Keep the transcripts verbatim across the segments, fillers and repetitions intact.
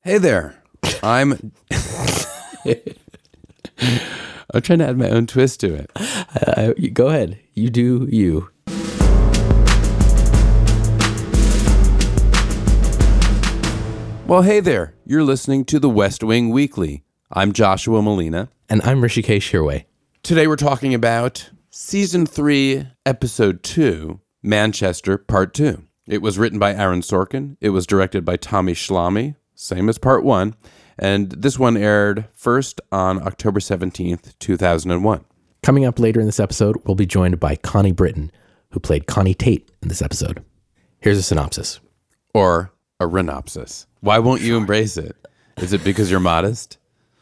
Hey there. I'm I'm trying to add my own twist to it. Uh, go ahead. You do you. Well, hey there. You're listening to the West Wing Weekly. I'm Joshua Molina. And I'm Rishikesh Hirway. Today we're talking about Season three, Episode two, Manchester, Part two. It was written by Aaron Sorkin. It was directed by Tommy Schlamme, same as Part one. And this one aired first on October seventeenth, two thousand one. Coming up later in this episode, we'll be joined by Connie Britton, who played Connie Tate in this episode. Here's a synopsis. Or a renopsis. Why won't you embrace it? Is it because you're modest?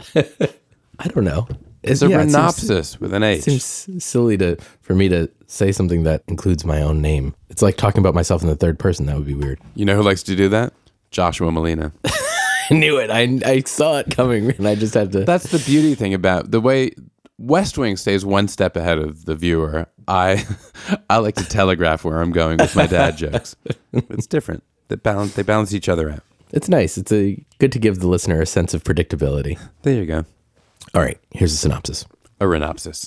I don't know. It's a yeah, renopsis it seems, with an H. It seems silly to for me to say something that includes my own name. It's like talking about myself in the third person. That would be weird. You know who likes to do that? Joshua Molina. I knew it. I, I saw it coming, and I just had to... That's the beauty thing about the way West Wing stays one step ahead of the viewer. I I like to telegraph where I'm going with my dad jokes. It's different. They balance, they balance each other out. It's nice. It's a good to give the listener a sense of predictability. There you go. All right, here's a synopsis. A renopsis.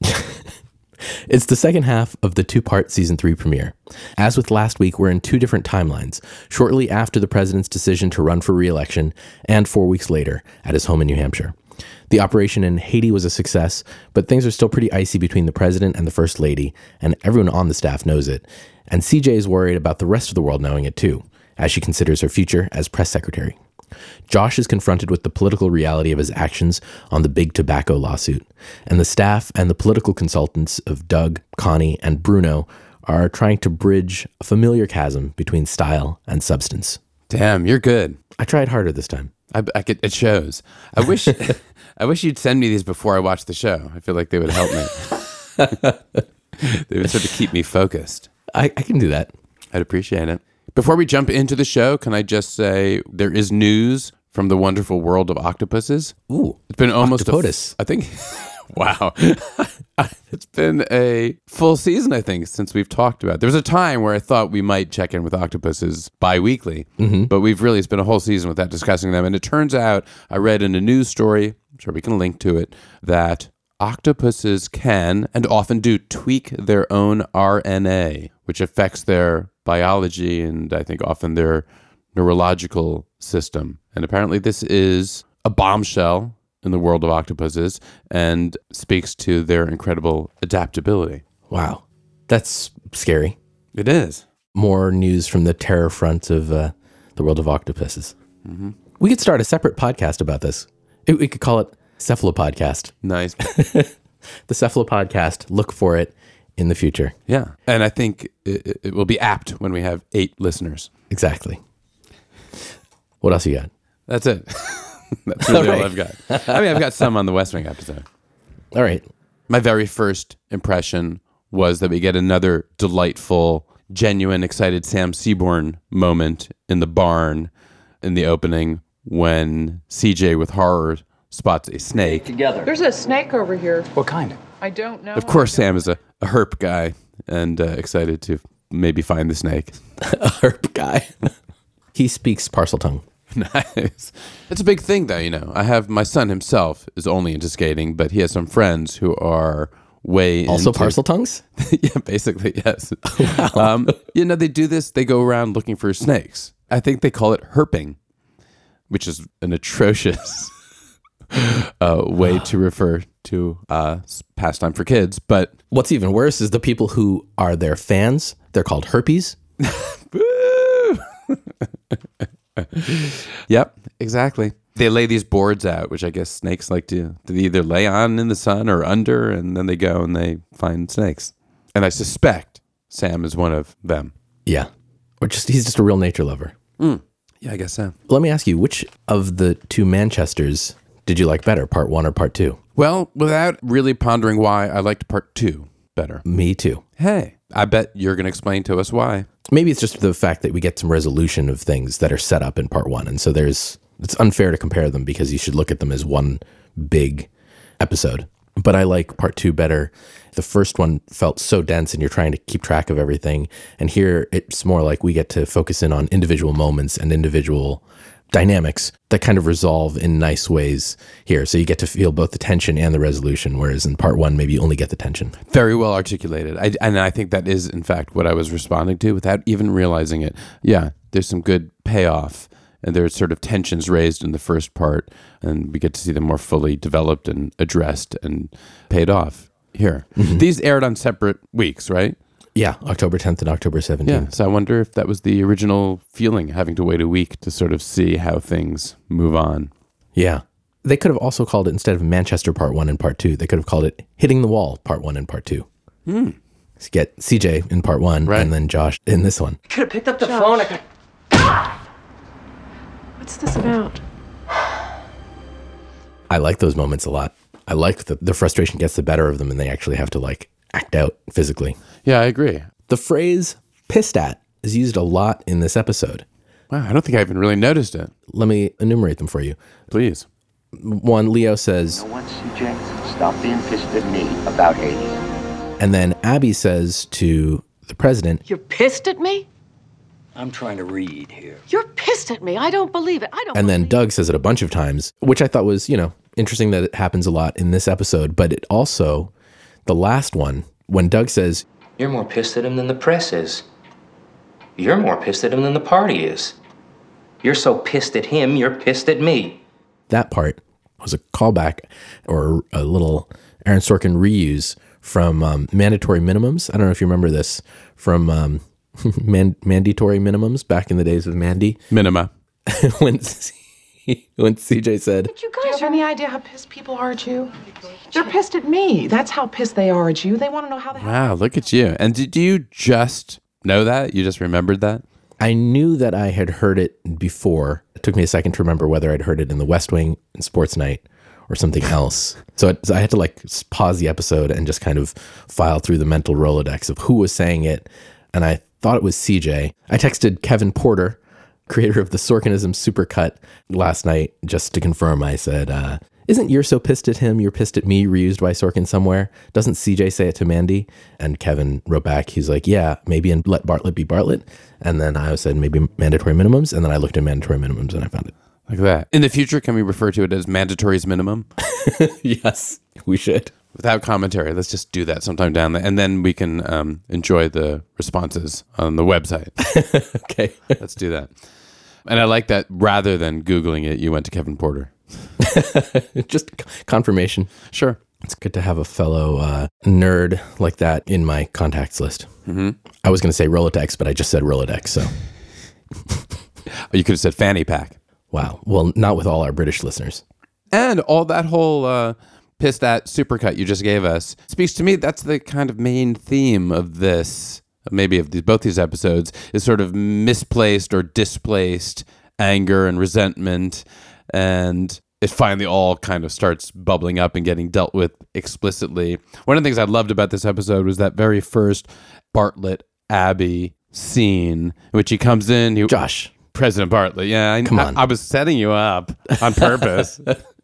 It's the second half of the two-part season three premiere. As with last week, we're in two different timelines, shortly after the president's decision to run for re-election and four weeks later at his home in New Hampshire. The operation in Haiti was a success, but things are still pretty icy between the president and the first lady, and everyone on the staff knows it. And C J is worried about the rest of the world knowing it too, as she considers her future as press secretary. Josh is confronted with the political reality of his actions on the big tobacco lawsuit, and the staff and the political consultants of Doug, Connie, and Bruno are trying to bridge a familiar chasm between style and substance. Damn, you're good. I tried harder this time. I, I could, it shows. I wish I wish you'd send me these before I watch the show. I feel like they would help me. They would sort of keep me focused. I, I can do that. I'd appreciate it. Before we jump into the show, can I just say there is news from the wonderful world of octopuses? Ooh, it's been almost Octopotus. A, I think. Wow, it's been a full season. I think since we've talked about it. There was a time where I thought we might check in with octopuses bi-weekly, mm-hmm. but we've really spent a whole season without discussing them. And it turns out, I read in a news story, I'm sure we can link to it, that octopuses can and often do tweak their own R N A, which affects their biology and I think often their neurological system. And apparently this is a bombshell in the world of octopuses and speaks to their incredible adaptability. Wow. That's scary. It is. More news from the terror front of uh, the world of octopuses. Mm-hmm. We could start a separate podcast about this. It, we could call it Cephalopodcast. Nice. The Cephalopodcast. Look for it in the future. Yeah. And I think it, it will be apt when we have eight listeners. Exactly. What else you got? That's it. That's really all, right. all I've got. I mean, I've got some on the West Wing episode. All right. My very first impression was that we get another delightful, genuine, excited Sam Seaborn moment in the barn in the opening when C J with horror spots a snake. Together. There's a snake over here. What kind? I don't know. Of course, Sam is a, a herp guy and uh, excited to maybe find the snake. A herp guy. He speaks Parseltongue. Nice. It's a big thing, though, you know. I have my son himself is only into skating, but he has some friends who are way also into... Parseltongues? Yeah, basically, yes. Wow. Um, you know, they do this. They go around looking for snakes. I think they call it herping, which is an atrocious uh, way to refer to uh, pastime for kids. But what's even worse is the people who are their fans. They're called herpies. Yep, exactly. They lay these boards out, which I guess snakes like to they either lay on in the sun or under, and then they go and they find snakes. And I suspect Sam is one of them. Yeah. Or just he's just a real nature lover. Mm. Yeah, I guess so. Let me ask you, which of the two Manchesters did you like better, part one or part two? Well, without really pondering why, I liked part two better. Me too. Hey, I bet you're going to explain to us why. Maybe it's just the fact that we get some resolution of things that are set up in part one. And so there's, it's unfair to compare them because you should look at them as one big episode. But I like part two better. The first one felt so dense and you're trying to keep track of everything. And here it's more like we get to focus in on individual moments and individual dynamics that kind of resolve in nice ways here. So you get to feel both the tension and the resolution, whereas in part one, maybe you only get the tension. Very well articulated. I, and I think that is, in fact, what I was responding to without even realizing it. Yeah, there's some good payoff, and there's sort of tensions raised in the first part, and we get to see them more fully developed and addressed and paid off here. Mm-hmm. These aired on separate weeks, right? Yeah, October tenth and October seventeenth. Yeah, so I wonder if that was the original feeling, having to wait a week to sort of see how things move on. Yeah. They could have also called it, instead of Manchester Part one and Part two, they could have called it Hitting the Wall Part one and Part two. Hmm. So get C J in Part one, right, and then Josh in this one. Could have picked up the Josh. phone. I could... What's this about? I like those moments a lot. I like that the frustration gets the better of them and they actually have to like act out physically. Yeah, I agree. The phrase pissed at is used a lot in this episode. Wow, I don't think I even really noticed it. Let me enumerate them for you. Please. One, Leo says, No one, C J, stop being pissed at me about Hades. And then Abby says to the president, You're pissed at me? I'm trying to read here. You're pissed at me. I don't believe it. I don't and then believe Doug says it a bunch of times, which I thought was, you know, interesting that it happens a lot in this episode. But it also, the last one, when Doug says, You're more pissed at him than the press is. You're more pissed at him than the party is. You're so pissed at him, you're pissed at me. That part was a callback or a little Aaron Sorkin reuse from um, Mandatory Minimums. I don't know if you remember this from um, man- Mandatory Minimums back in the days of Mandy. Minima. when, C- when C J said, You guys have any idea how pissed people are at you? They're pissed at me. That's how pissed they are at you. They want to know how the hell. Wow, look at you. And did you just know that? You just remembered that? I knew that I had heard it before. It took me a second to remember whether I'd heard it in the West Wing in Sports Night or something else. So, it, so I had to like pause the episode and just kind of file through the mental Rolodex of who was saying it. And I thought it was C J. I texted Kevin Porter, creator of the Sorkinism Supercut, last night just to confirm. I said, uh, isn't You're So Pissed at Him, You're Pissed at Me reused by Sorkin somewhere? Doesn't C J say it to Mandy? And Kevin wrote back, he's like, yeah, maybe in Let Bartlett Be Bartlett. And then I said, maybe Mandatory Minimums. And then I looked at Mandatory Minimums and I found it. Like that. In the future, can we refer to it as mandatory's minimum? Yes, we should. Without commentary. Let's just do that sometime down there. And then we can um, enjoy the responses on the website. Okay. Let's do that. And I like that rather than Googling it, you went to Kevin Porter. Just confirmation. Sure. It's good to have a fellow uh, nerd like that in my contacts list. Mm-hmm. I was going to say Rolodex, but I just said Rolodex, so. You could have said fanny pack. Wow. Well, not with all our British listeners. And all that whole uh, pissed at supercut you just gave us speaks to me. That's the kind of main theme of this, maybe of these, both these episodes, is sort of misplaced or displaced anger and resentment. And it finally all kind of starts bubbling up and getting dealt with explicitly. One of the things I loved about this episode was that very first Bartlett Abbey scene, in which he comes in. He, Josh. President Bartlett. Yeah, I, Come on. I, I was setting you up on purpose.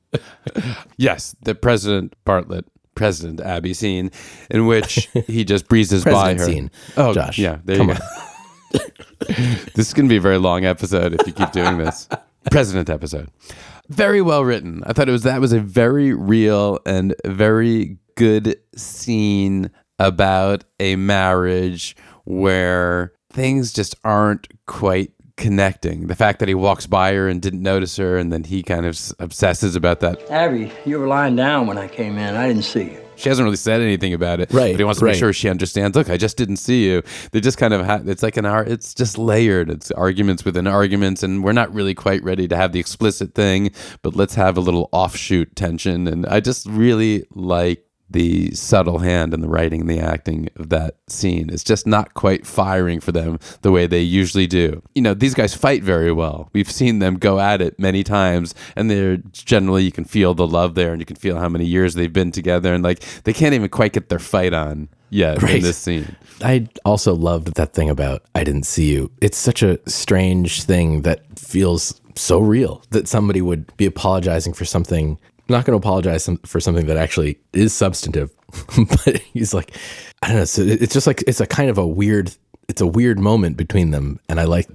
Yes, the President Bartlett, President Abbey scene, in which he just breezes by her. Scene. Oh, Josh. Yeah, there Come you go. This is going to be a very long episode if you keep doing this. President episode. Very well written. I thought it was that was a very real and very good scene about a marriage where things just aren't quite connecting. The fact that he walks by her and didn't notice her, and then he kind of obsesses about that. Abby, you were lying down when I came in. I didn't see you. She hasn't really said anything about it, right? But he wants to right. make sure she understands. Look, I just didn't see you. They just kind of ha- it's like an art. It's just layered. It's arguments within arguments, and we're not really quite ready to have the explicit thing. But let's have a little offshoot tension. And I just really like the subtle hand and the writing and the acting of that scene. It's just not quite firing for them the way they usually do. You know, these guys fight very well. We've seen them go at it many times, and they're generally, you can feel the love there, and you can feel how many years they've been together, and like they can't even quite get their fight on yet right. in this scene. I also loved that thing about I didn't see you. It's such a strange thing that feels so real that somebody would be apologizing for something. Not going to apologize for something that actually is substantive, but he's like, I don't know. So it's just like, it's a kind of a weird, it's a weird moment between them. And I like that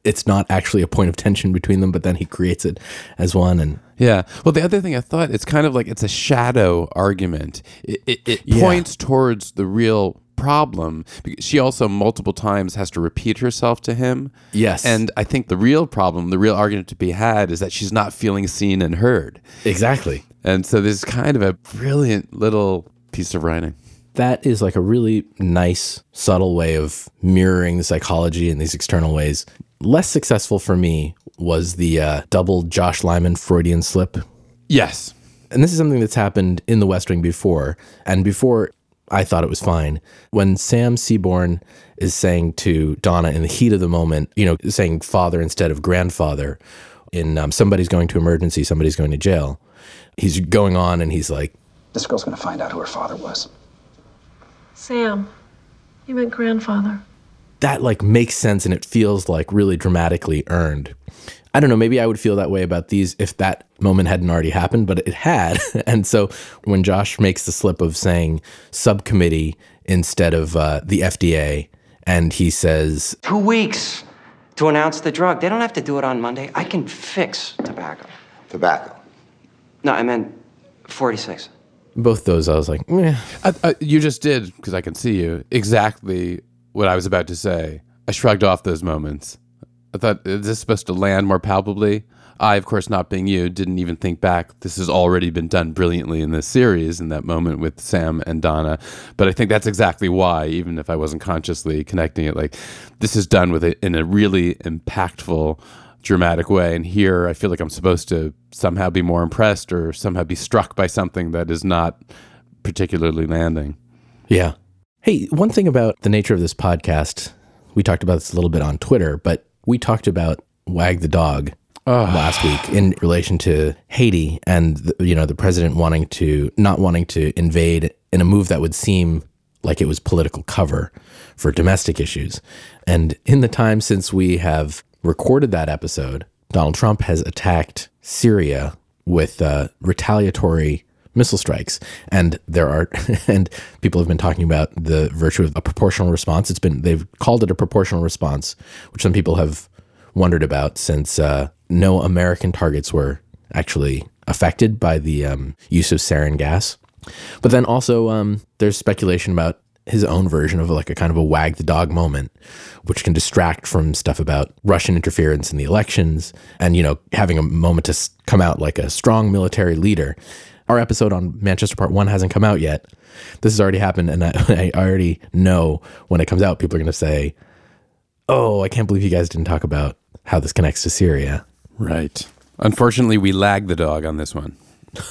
it's not actually a point of tension between them, but then he creates it as one. And yeah. Well, the other thing I thought, it's kind of like it's a shadow argument. It, it, it Yeah. points towards the real problem. Because she also multiple times has to repeat herself to him. Yes. And I think the real problem, the real argument to be had is that she's not feeling seen and heard. exactly. And so this is kind of a brilliant little piece of writing. That is like a really nice, subtle way of mirroring the psychology in these external ways. Less successful for me was the uh, double Josh Lyman Freudian slip. Yes. And this is something that's happened in The West Wing before. And before, I thought it was fine. When Sam Seaborn is saying to Donna in the heat of the moment, you know, saying father instead of grandfather in um, somebody's going to emergency, somebody's going to jail, he's going on and he's like, This girl's gonna find out who her father was. Sam, you meant grandfather. that like makes sense and it feels like really dramatically earned. I don't know, maybe I would feel that way about these if that moment hadn't already happened, but it had. And so when Josh makes the slip of saying subcommittee instead of uh, the F D A, and he says, Two weeks to announce the drug. They don't have to do it on Monday. I can fix tobacco. Tobacco. No, I meant forty-six. both those, I was like, meh. I, I, you just did, because I can see you, exactly what I was about to say. I shrugged off those moments. I thought, is this supposed to land more palpably? I, of course, not being you, didn't even think back. This has already been done brilliantly in this series, in that moment with Sam and Donna. But I think that's exactly why, even if I wasn't consciously connecting it, like, this is done with it in a really impactful, dramatic way. And here, I feel like I'm supposed to somehow be more impressed or somehow be struck by something that is not particularly landing. Yeah. Hey, one thing about the nature of this podcast, we talked about this a little bit on Twitter, but we talked about Wag the Dog last week in relation to Haiti and, the, you know, the president wanting to, not wanting to invade in a move that would seem like it was political cover for domestic issues. And in the time since we have recorded that episode, Donald Trump has attacked Syria with uh, retaliatory missile strikes. And there are, and people have been talking about the virtue of a proportional response. It's been, they've called it a proportional response, which some people have wondered about since uh, no American targets were actually affected by the um, use of sarin gas. But then also um, there's speculation about his own version of like a kind of a wag the dog moment, which can distract from stuff about Russian interference in the elections and, you know, having a moment to s- come out like a strong military leader. Our episode on Manchester Part One hasn't come out yet. This has already happened, and I, I already know when it comes out, people are going to say, oh, I can't believe you guys didn't talk about how this connects to Syria. Right. Unfortunately, we lagged the dog on this one.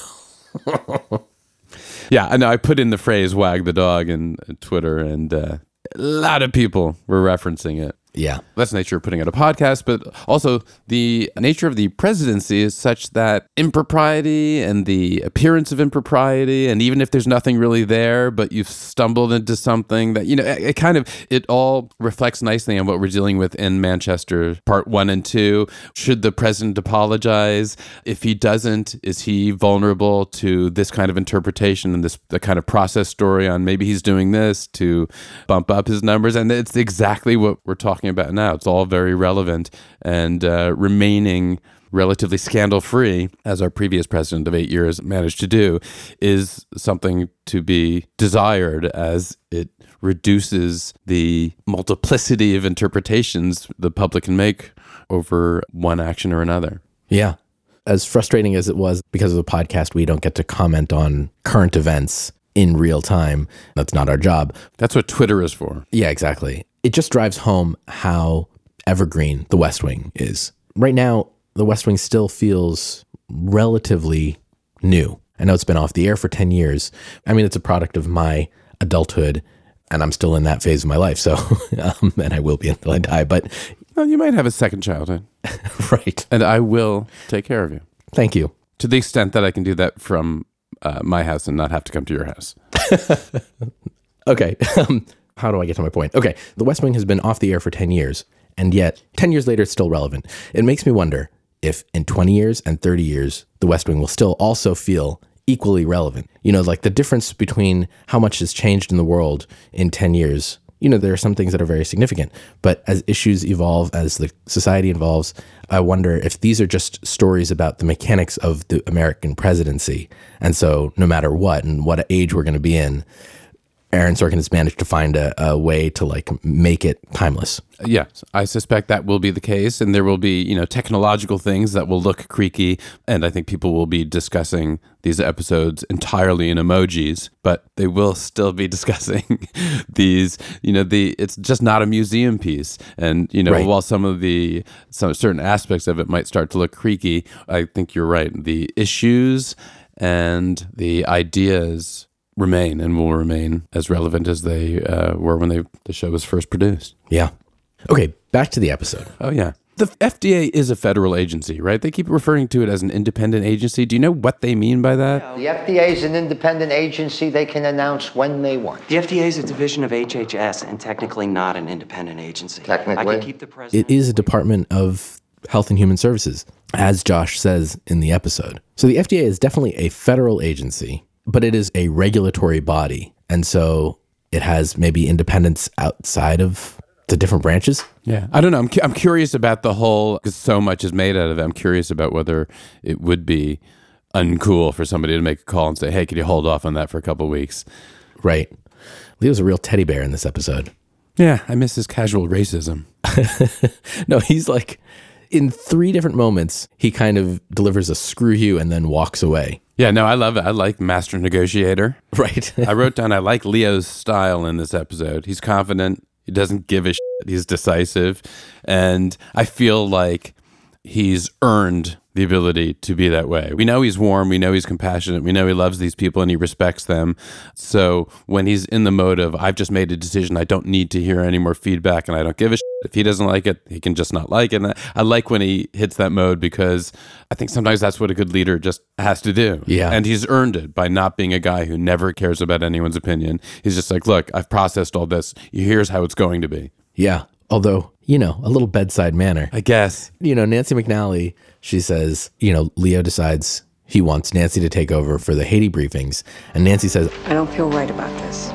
Yeah, I know. I put in the phrase wag the dog in Twitter, and uh, a lot of people were referencing it. Yeah. That's the nature of putting out a podcast, but also the nature of the presidency is such that impropriety and the appearance of impropriety, and even if there's nothing really there, but you've stumbled into something that, you know, it, it kind of, it all reflects nicely on what we're dealing with in Manchester Part One and Two. Should the president apologize? If he doesn't, is he vulnerable to this kind of interpretation and this the kind of process story on maybe he's doing this to bump up his numbers? And it's exactly what we're talking about now. It's all very relevant and uh, remaining relatively scandal-free, as our previous president of eight years managed to do, is something to be desired as it reduces the multiplicity of interpretations the public can make over one action or another. Yeah. As frustrating as it was, because of the podcast, we don't get to comment on current events in real time. That's not our job. That's what Twitter is for. Yeah, exactly. It just drives home how evergreen The West Wing is. Right now, The West Wing still feels relatively new. I know it's been off the air for ten years. I mean, it's a product of my adulthood, and I'm still in that phase of my life. So, um, and I will be until I die. But Well, you might have a second childhood. right. And I will take care of you. Thank you. To the extent that I can do that from uh, my house and not have to come to your house. Okay. Um, how do I get to my point? Okay. The West Wing has been off the air for ten years, and yet ten years later, it's still relevant. It makes me wonder if in twenty years and thirty years, The West Wing will still also feel equally relevant. You know, like the difference between how much has changed in the world in ten years, you know, there are some things that are very significant. But as issues evolve, as the society evolves, I wonder if these are just stories about the mechanics of the American presidency. And so no matter what and what age we're going to be in, Aaron Sorkin has managed to find a, a way to like make it timeless. Yes, I suspect that will be the case, and there will be, you know, technological things that will look creaky, and I think people will be discussing these episodes entirely in emojis, but they will still be discussing these, you know, the it's just not a museum piece, and you know, Right. while some of the some certain aspects of it might start to look creaky, I think you're right. The issues and the ideas remain and will remain as relevant as they uh, were when they the show was first produced. Yeah. Okay, back to the episode. Oh, yeah. The F D A is a federal agency, right? They keep referring to it as an independent agency. Do you know what they mean by that? The F D A is an independent agency. They can announce when they want. The F D A is a division of H H S and technically not an independent agency. Technically? I can keep the president. It is a Department of Health and Human Services, as Josh says in the episode. So the F D A is definitely a federal agency, but it is a regulatory body. And so it has maybe independence outside of the different branches. Yeah. I don't know. I'm, cu- I'm curious about the whole, because so much is made out of it. I'm curious about whether it would be uncool for somebody to make a call and say, hey, could you hold off on that for a couple of weeks? Right. Leo's a real teddy bear in this episode. Yeah. I miss his casual racism. No, he's like, in three different moments, he kind of delivers a screw you and then walks away. Yeah, no, I love it. I like Master Negotiator. Right. I wrote down, I like Leo's style in this episode. He's confident. He doesn't give a shit. He's decisive. And I feel like he's earned the ability to be that way. We know he's warm. We know he's compassionate. We know he loves these people and he respects them. So when he's in the mode of, I've just made a decision, I don't need to hear any more feedback and I don't give a shit. If he doesn't like it, he can just not like it. And I like when he hits that mode because I think sometimes that's what a good leader just has to do. Yeah. And he's earned it by not being a guy who never cares about anyone's opinion. He's just like, look, I've processed all this. Here's how it's going to be. Yeah. Although, you know, a little bedside manner. I guess. You know, Nancy McNally, she says, you know, Leo decides he wants Nancy to take over for the Haiti briefings. And Nancy says, I don't feel right about this.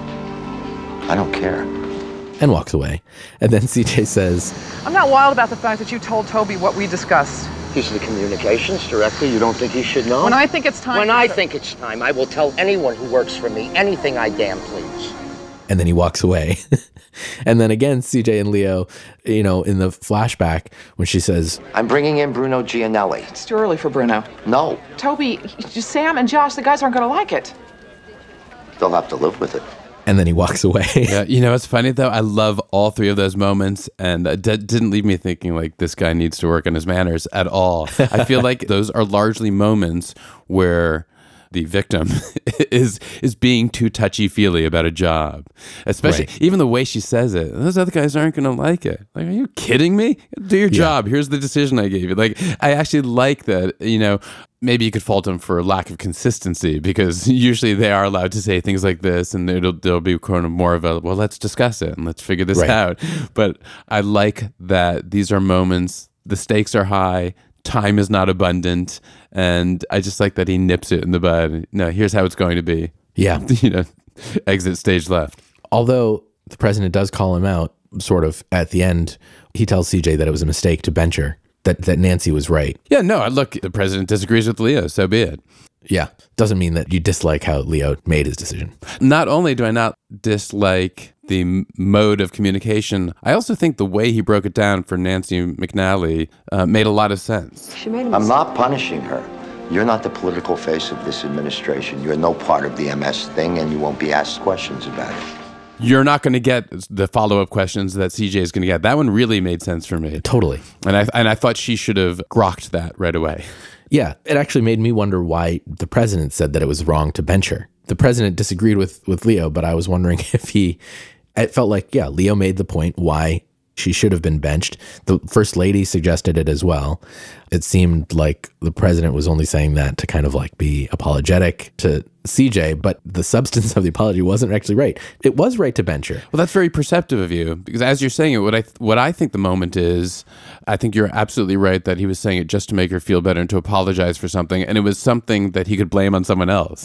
I don't care. And walks away. And then C J says, I'm not wild about the fact that you told Toby what we discussed. He's the communications director. You don't think he should know? When I think it's time... When to- I think it's time, I will tell anyone who works for me anything I damn please. and then he walks away. And then again, C J and Leo, you know, in the flashback, when she says, I'm bringing in Bruno Gianelli. It's too early for Bruno. No, Toby, Sam and Josh, the guys aren't going to like it. they'll have to live with it. and then he walks away. Yeah, you know, it's funny though. I love all three of those moments, and it d- didn't leave me thinking like this guy needs to work on his manners at all. I feel like those are largely moments where the victim is is being too touchy-feely about a job, especially Right. even the way she says it. Those other guys aren't going to like it. Like, are you kidding me? Do your job. Here's the decision I gave you. Like, I actually like that. You know, maybe you could fault them for lack of consistency because usually they are allowed to say things like this, and it'll there'll be kind of more of a well, let's discuss it and let's figure this Right. out. But I like that these are moments. The stakes are high. Time is not abundant, and I just like that he nips it in the bud. No, here's how it's going to be. Yeah. You know, exit stage left. Although the president does call him out, sort of at the end, he tells C J that it was a mistake to bench her, that, that Nancy was right. Yeah, no, look, the president disagrees with Leo, so be it. Yeah. Doesn't mean that you dislike how Leo made his decision. Not only do I not dislike the m- mode of communication, I also think the way he broke it down for Nancy McNally uh, made a lot of sense. She made a I'm mistake. not punishing her. You're not the political face of this administration. You're no part of the M S thing, and you won't be asked questions about it. You're not going to get the follow-up questions that C J is going to get. That one really made sense for me. Totally. And I and I thought she should have grokked that right away. Yeah. It actually made me wonder why the president said that it was wrong to bench her. The president disagreed with, with Leo, but I was wondering if he, it felt like, yeah, Leo made the point why she should have been benched. The first lady suggested it as well. It seemed like the president was only saying that to kind of like be apologetic to C J, but the substance of the apology wasn't actually right. It was right to bench her. Well, that's very perceptive of you, because as you're saying it, what I what I think the moment is, I think you're absolutely right that he was saying it just to make her feel better and to apologize for something, and it was something that he could blame on someone else.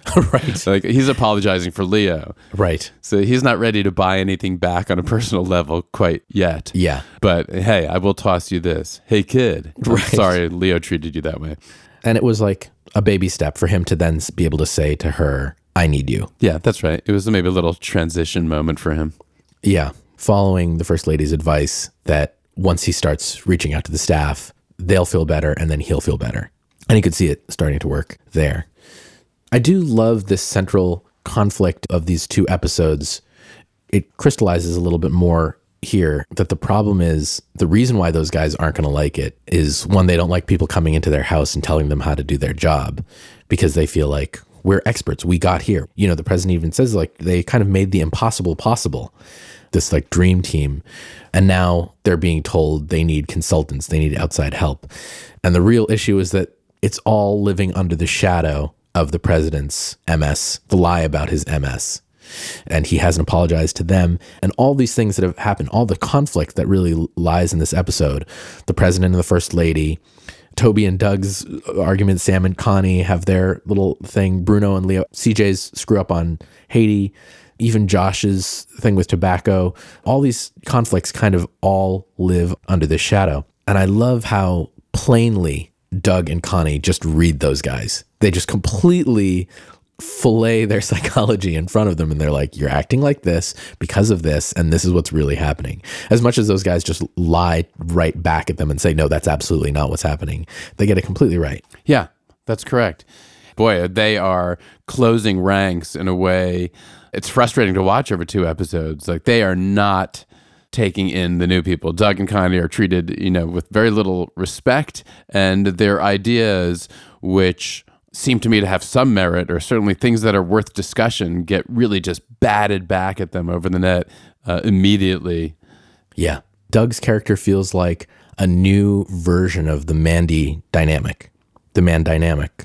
Right. Like, he's apologizing for Leo. Right. So he's not ready to buy anything back on a personal level quite yet. Yeah. But hey, I will toss you this. Hey, kid. I'm Right. sorry Leo treated you that way. And it was like a baby step for him to then be able to say to her, I need you. Yeah, that's right. It was maybe a little transition moment for him. Yeah. Following the First Lady's advice that once he starts reaching out to the staff, they'll feel better and then he'll feel better. And he could see it starting to work there. I do love this central conflict of these two episodes. It crystallizes a little bit more here that the problem is the reason why those guys aren't going to like it is, one, they don't like people coming into their house and telling them how to do their job because they feel like we're experts. We got here. You know, the president even says like they kind of made the impossible possible, this like dream team. And now they're being told they need consultants. They need outside help. And the real issue is that it's all living under the shadow of the president's M S, the lie about his M S. And he hasn't apologized to them. And all these things that have happened, all the conflict that really lies in this episode, the president and the first lady, Toby and Doug's argument, Sam and Connie have their little thing, Bruno and Leo, C J's screw up on Haiti, even Josh's thing with tobacco. All these conflicts kind of all live under this shadow. And I love how plainly Doug and Connie just read those guys. They just completely fillet their psychology in front of them, and they're like, you're acting like this because of this, and this is what's really happening. As much as those guys just lie right back at them and say, no, that's absolutely not what's happening, they get it completely right. Yeah, that's correct. Boy, they are closing ranks in a way. It's frustrating to watch over two episodes. Like, they are not taking in the new people. Doug and Connie are treated, you know, with very little respect, and their ideas, which seem to me to have some merit, or certainly things that are worth discussion, get really just batted back at them over the net uh, immediately. Yeah. Doug's character feels like a new version of the Mandy dynamic, the man dynamic.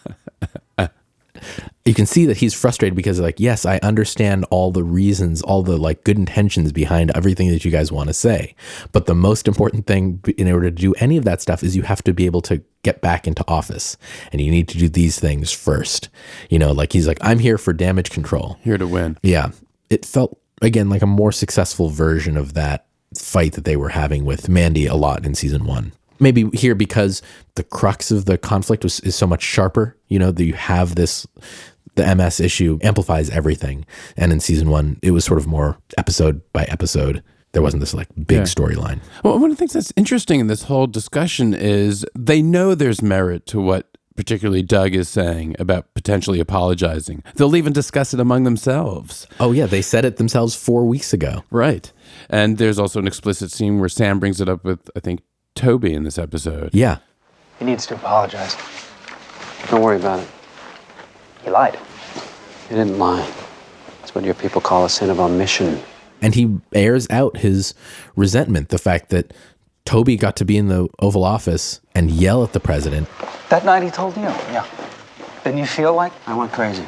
You can see that he's frustrated because, like, yes, I understand all the reasons, all the like good intentions behind everything that you guys want to say. But the most important thing in order to do any of that stuff is you have to be able to get back into office, and you need to do these things first. You know, like he's like, I'm here for damage control. Here to win. Yeah. It felt, again, like a more successful version of that fight that they were having with Mandy a lot in season one. Maybe here because the crux of the conflict was, is so much sharper, you know, that you have this, the M S issue amplifies everything. And in season one, it was sort of more episode by episode. There wasn't this like big Yeah. storyline. Well, one of the things that's interesting in this whole discussion is they know there's merit to what particularly Doug is saying about potentially apologizing. They'll even discuss it among themselves. Oh yeah, they said it themselves four weeks ago. Right. And there's also an explicit scene where Sam brings it up with, I think, Toby in this episode. Yeah. He needs to apologize. Don't worry about it. He lied. He didn't lie. It's what your people call a sin of omission. And he airs out his resentment, the fact that Toby got to be in the Oval Office and yell at the president. That night he told you, yeah. Didn't you feel like? I went crazy.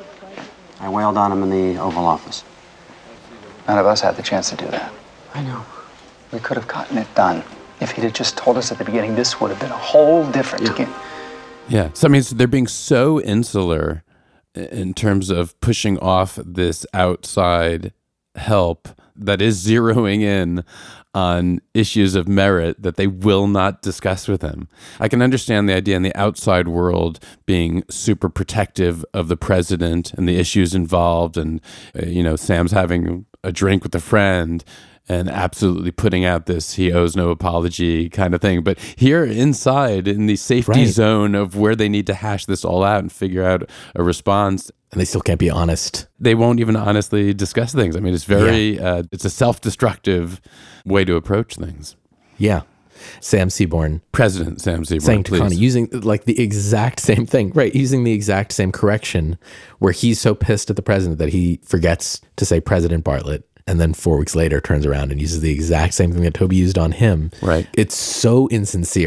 I wailed on him in the Oval Office. None of us had the chance to do that. I know. We could have gotten it done. If he'd have just told us at the beginning, this would have been a whole different Yeah. game. Yeah. So, I mean, they're being so insular in terms of pushing off this outside help that is zeroing in on issues of merit that they will not discuss with him. I can understand the idea in the outside world being super protective of the president and the issues involved, and, uh, you know, Sam's having a drink with a friend and absolutely putting out this he owes no apology kind of thing. But here inside, in the safety Right. zone of where they need to hash this all out and figure out a response, And they still can't be honest. they won't even honestly discuss things. I mean, it's very, uh, it's a self-destructive way to approach things. Yeah. Sam Seaborn President Sam Seaborn, saying to please. Connie, using like the exact same thing, right? Using the exact same correction where he's so pissed at the president that he forgets to say President Bartlett. And then four weeks later turns around and uses the exact same thing that Toby used on him. Right. It's so insincere.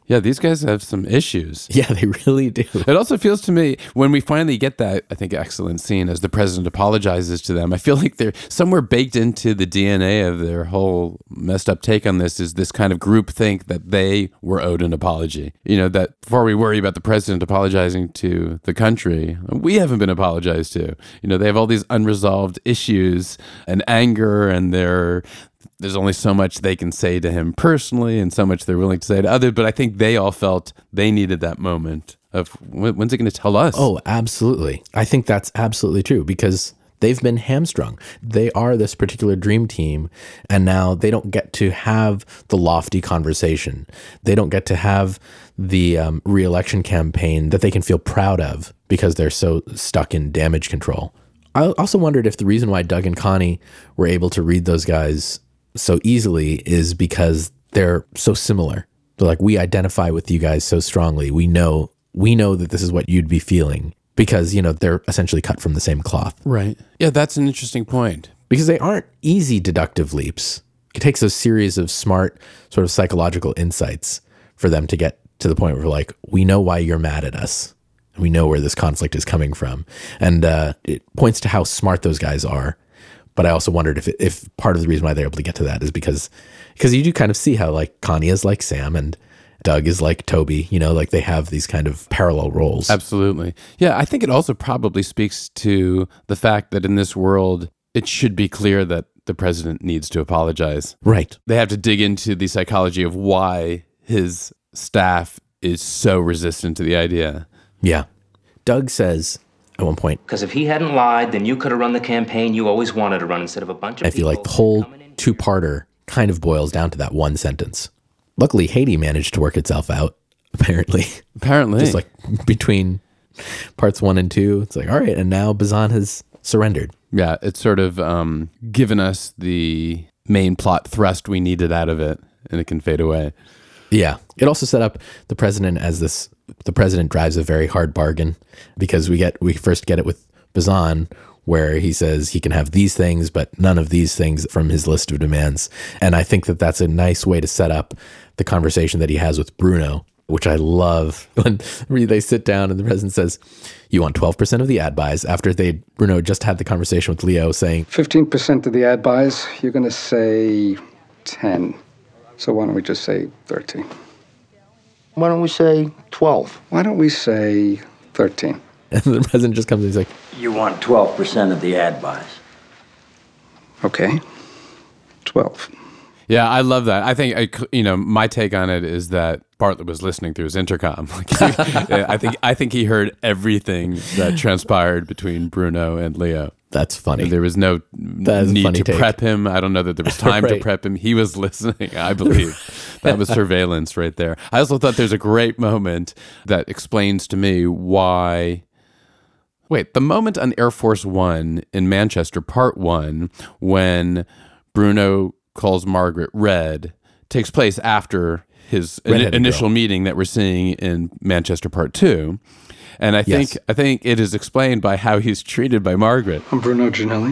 Yeah, these guys have some issues. Yeah, they really do. It also feels to me, when we finally get that, I think, excellent scene as the president apologizes to them, I feel like they're somewhere baked into the D N A of their whole messed up take on this is this kind of group think that they were owed an apology. You know, that before we worry about the president apologizing to the country, we haven't been apologized to. You know, they have all these unresolved issues and anger, and they're there's only so much they can say to him personally and so much they're willing to say to others. But I think they all felt they needed that moment of when's it going to tell us? Oh, absolutely. I think that's absolutely true because they've been hamstrung. They are this particular dream team, and now they don't get to have the lofty conversation. They don't get to have the um, re-election campaign that they can feel proud of because they're so stuck in damage control. I also wondered if the reason why Doug and Connie were able to read those guys so easily is because they're so similar. They're like, we identify with you guys so strongly. We know we know that this is what you'd be feeling because, you know, they're essentially cut from the same cloth. Right. Yeah, that's an interesting point. Because they aren't easy deductive leaps. It takes a series of smart sort of psychological insights for them to get to the point where we're like, we know why you're mad at us. And we know where this conflict is coming from. And uh, it points to how smart those guys are. But I also wondered if if part of the reason why they're able to get to that is because because you do kind of see how like Connie is like Sam and Doug is like Toby, you know, like they have these kind of parallel roles. Absolutely. Yeah, I think it also probably speaks to the fact that in this world, it should be clear that the president needs to apologize. Right. They have to dig into the psychology of why his staff is so resistant to the idea. Yeah. Doug says at one point, because if he hadn't lied, then you could have run the campaign you always wanted to run instead of a bunch of I feel people like the whole two-parter kind of boils down to that one sentence. Luckily, Haiti managed to work itself out, apparently. Apparently. Just like between parts one and two, it's like, all right, and now Bazan has surrendered. Yeah, it's sort of um, given us the main plot thrust we needed out of it, and it can fade away. Yeah. It also set up the president as this, the president drives a very hard bargain because we get, we first get it with Bazan where he says he can have these things, but none of these things from his list of demands. And I think that that's a nice way to set up the conversation that he has with Bruno, which I love when they sit down and the president says, you want twelve percent of the ad buys after they, Bruno just had the conversation with Leo saying, fifteen percent of the ad buys, you're going to say ten. So why don't we just say thirteen? Why don't we say twelve? Why don't we say thirteen? And the president just comes and he's like, You want twelve percent of the ad buys. Okay. twelve. Yeah, I love that. I think, you know, my take on it is that Bartlett was listening through his intercom. Like, I think I think he heard everything that transpired between Bruno and Leo. That's funny. And there was no need to take. prep him. I don't know that there was time Right. to prep him. He was listening, I believe. That was surveillance right there. I also thought there's a great moment that explains to me why... Wait, the moment on Air Force One in Manchester, Part One, when Bruno calls Margaret Red, takes place after his in- initial girl. meeting that we're seeing in Manchester Part Two. And I think Yes. I think it is explained by how he's treated by Margaret. I'm Bruno Ginelli.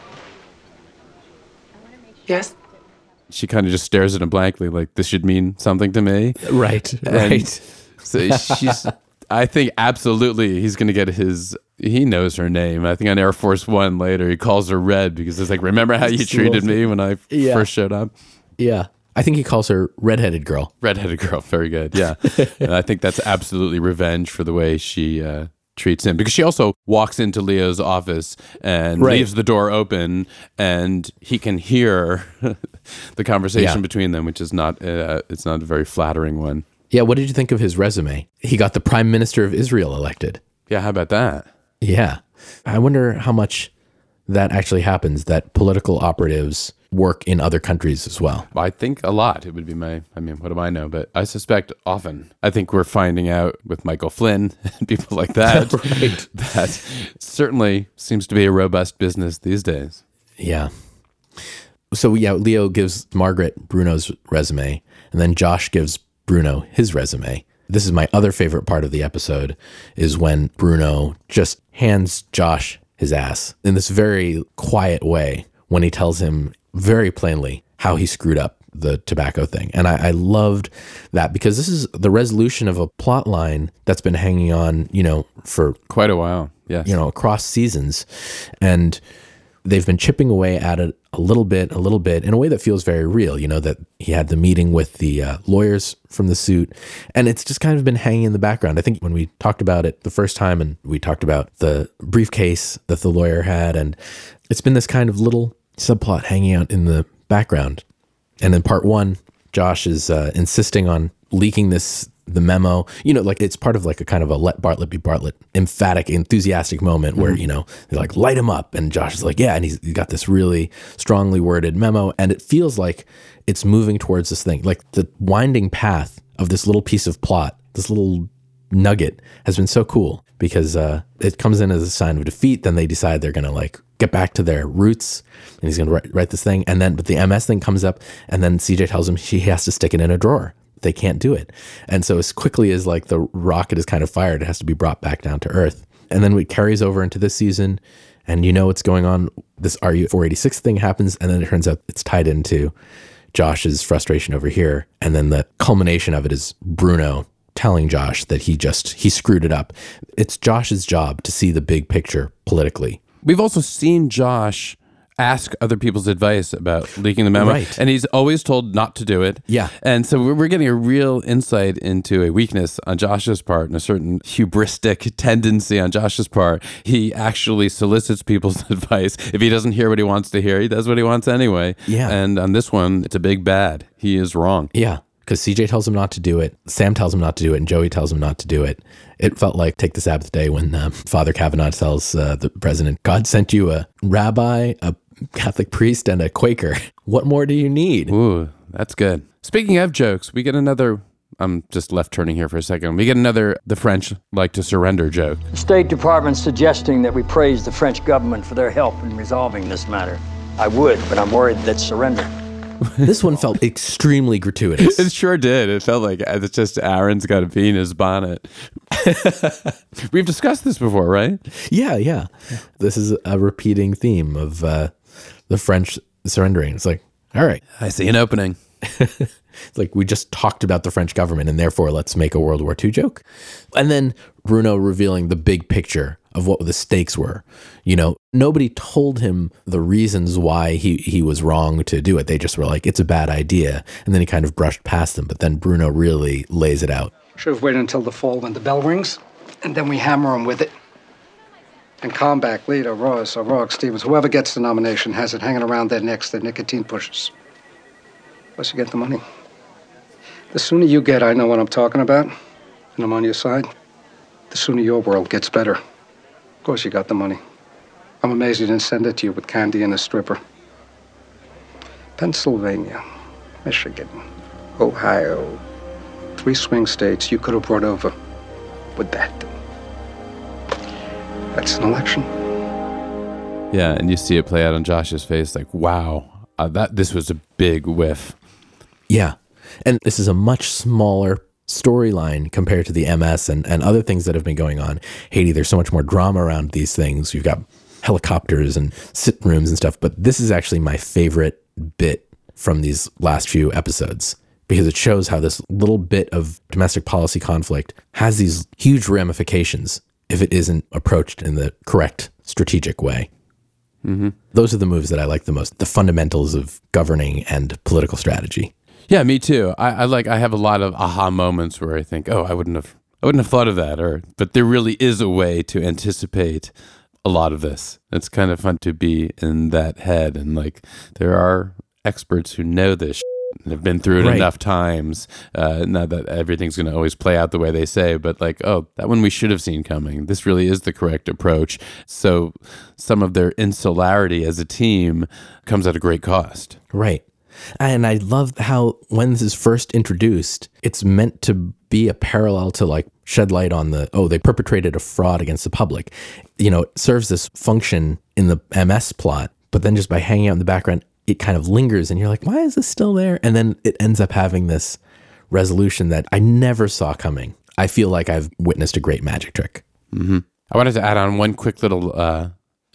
Yes? She kind of just stares at him blankly, like, this should mean something to me. right, And right. So she's, I think absolutely he's going to get his, he knows her name. I think on Air Force One later, he calls her Red because it's like, remember how you treated me when I Yeah. first showed up? Yeah. I think he calls her redheaded girl. Redheaded girl, very good, yeah. And I think that's absolutely revenge for the way she uh, treats him. Because she also walks into Leo's office and Right. leaves the door open and he can hear the conversation Yeah. between them, which is not, uh, it's not a very flattering one. Yeah, what did you think of his resume? He got the Prime Minister of Israel elected. Yeah, how about that? Yeah. I wonder how much that actually happens, that political operatives work in other countries as well. I think a lot. It would be my, I mean, what do I know? But I suspect often. I think we're finding out with Michael Flynn and people like that, Right. that certainly seems to be a robust business these days. Yeah. So, yeah, Leo gives Margaret Bruno's resume, and then Josh gives Bruno his resume. This is my other favorite part of the episode, is when Bruno just hands Josh his ass in this very quiet way when he tells him very plainly how he screwed up the tobacco thing. And I, I loved that because this is the resolution of a plot line that's been hanging on, you know, for quite a while. Yes. You know, across seasons. And they've been chipping away at it a little bit, a little bit in a way that feels very real, you know, that he had the meeting with the uh, lawyers from the suit. And it's just kind of been hanging in the background. I think when we talked about it the first time and we talked about the briefcase that the lawyer had, and it's been this kind of little subplot hanging out in the background. And in part one, Josh is uh, insisting on leaking this, the memo, you know, like it's part of like a kind of a let Bartlett be Bartlett emphatic, enthusiastic moment where, mm-hmm. you know, they're like, light him up. And Josh is like, yeah. And he's, he's got this really strongly worded memo. And it feels like it's moving towards this thing. Like the winding path of this little piece of plot, this little nugget has been so cool because uh, it comes in as a sign of defeat. Then they decide they're going to like get back to their roots and he's going to write, write this thing. And then, but the M S thing comes up and then C J tells him she has to stick it in a drawer. They can't do it. And so as quickly as like the rocket is kind of fired, it has to be brought back down to earth. And then it carries over into this season and you know what's going on. This R U four eighty-six thing happens and then it turns out it's tied into Josh's frustration over here. And then the culmination of it is Bruno telling Josh that he just, he screwed it up. It's Josh's job to see the big picture politically. We've also seen Josh ask other people's advice about leaking the memo. Right. And he's always told not to do it. Yeah. And so we're, we're getting a real insight into a weakness on Josh's part and a certain hubristic tendency on Josh's part. He actually solicits people's advice. If he doesn't hear what he wants to hear, he does what he wants anyway. Yeah. And on this one, it's a big bad. He is wrong. Yeah. Because C J tells him not to do it, Sam tells him not to do it, and Joey tells him not to do it. It felt like Take the Sabbath Day when um, Father Kavanaugh tells uh, the president, God sent you a rabbi, a Catholic priest, and a Quaker. What more do you need? Ooh, that's good. Speaking of jokes, we get another, I'm just left turning here for a second. We get another, the French like to surrender joke. The State Department's suggesting that we praise the French government for their help in resolving this matter. I would, but I'm worried that surrender. This one felt extremely gratuitous. It sure did. It felt like it's just Aaron's got a bee in his bonnet. We've discussed this before, right? Yeah, yeah. This is a repeating theme of uh, the French surrendering. It's like, all right. I see an opening. It's like we just talked about the French government and therefore let's make a World War Two joke. And then Bruno revealing the big picture of what the stakes were. You know, nobody told him the reasons why he, he was wrong to do it. They just were like, it's a bad idea. And then he kind of brushed past them. But then Bruno really lays it out. Should have waited until the fall when the bell rings, and then we hammer him with it. And Kalmbach, Lita, Ross, O'Rourke, Stevens, whoever gets the nomination has it hanging around their necks, their nicotine pushes. Plus you get the money. The sooner you get, I know what I'm talking about, and I'm on your side, the sooner your world gets better. Of course you got the money. I'm amazed you didn't send it to you with candy and a stripper. Pennsylvania, Michigan, Ohio, three swing states you could have brought over with that. That's an election. Yeah, and you see it play out on Josh's face like, wow, uh, that this was a big whiff. Yeah, and this is a much smaller storyline compared to the M S and, and other things that have been going on. Haiti, there's so much more drama around these things. You've got helicopters and sit rooms and stuff, but this is actually my favorite bit from these last few episodes because it shows how this little bit of domestic policy conflict has these huge ramifications if it isn't approached in the correct strategic way. Mm-hmm. Those are the moves that I like the most, the fundamentals of governing and political strategy. Yeah, me too. I, I like. I have a lot of aha moments where I think, "Oh, I wouldn't have, I wouldn't have thought of that." Or, but there really is a way to anticipate a lot of this. It's kind of fun to be in that head, and like there are experts who know this shit and have been through it right. enough times. Uh, not that everything's going to always play out the way they say, but like, oh, that one we should have seen coming. This really is the correct approach. So, some of their insularity as a team comes at a great cost. Right. And I love how when this is first introduced, it's meant to be a parallel to like shed light on the, oh, they perpetrated a fraud against the public. You know, it serves this function in the M S plot, but then just by hanging out in the background, it kind of lingers and you're like, why is this still there? And then it ends up having this resolution that I never saw coming. I feel like I've witnessed a great magic trick. Mm-hmm. I wanted to add on one quick little uh,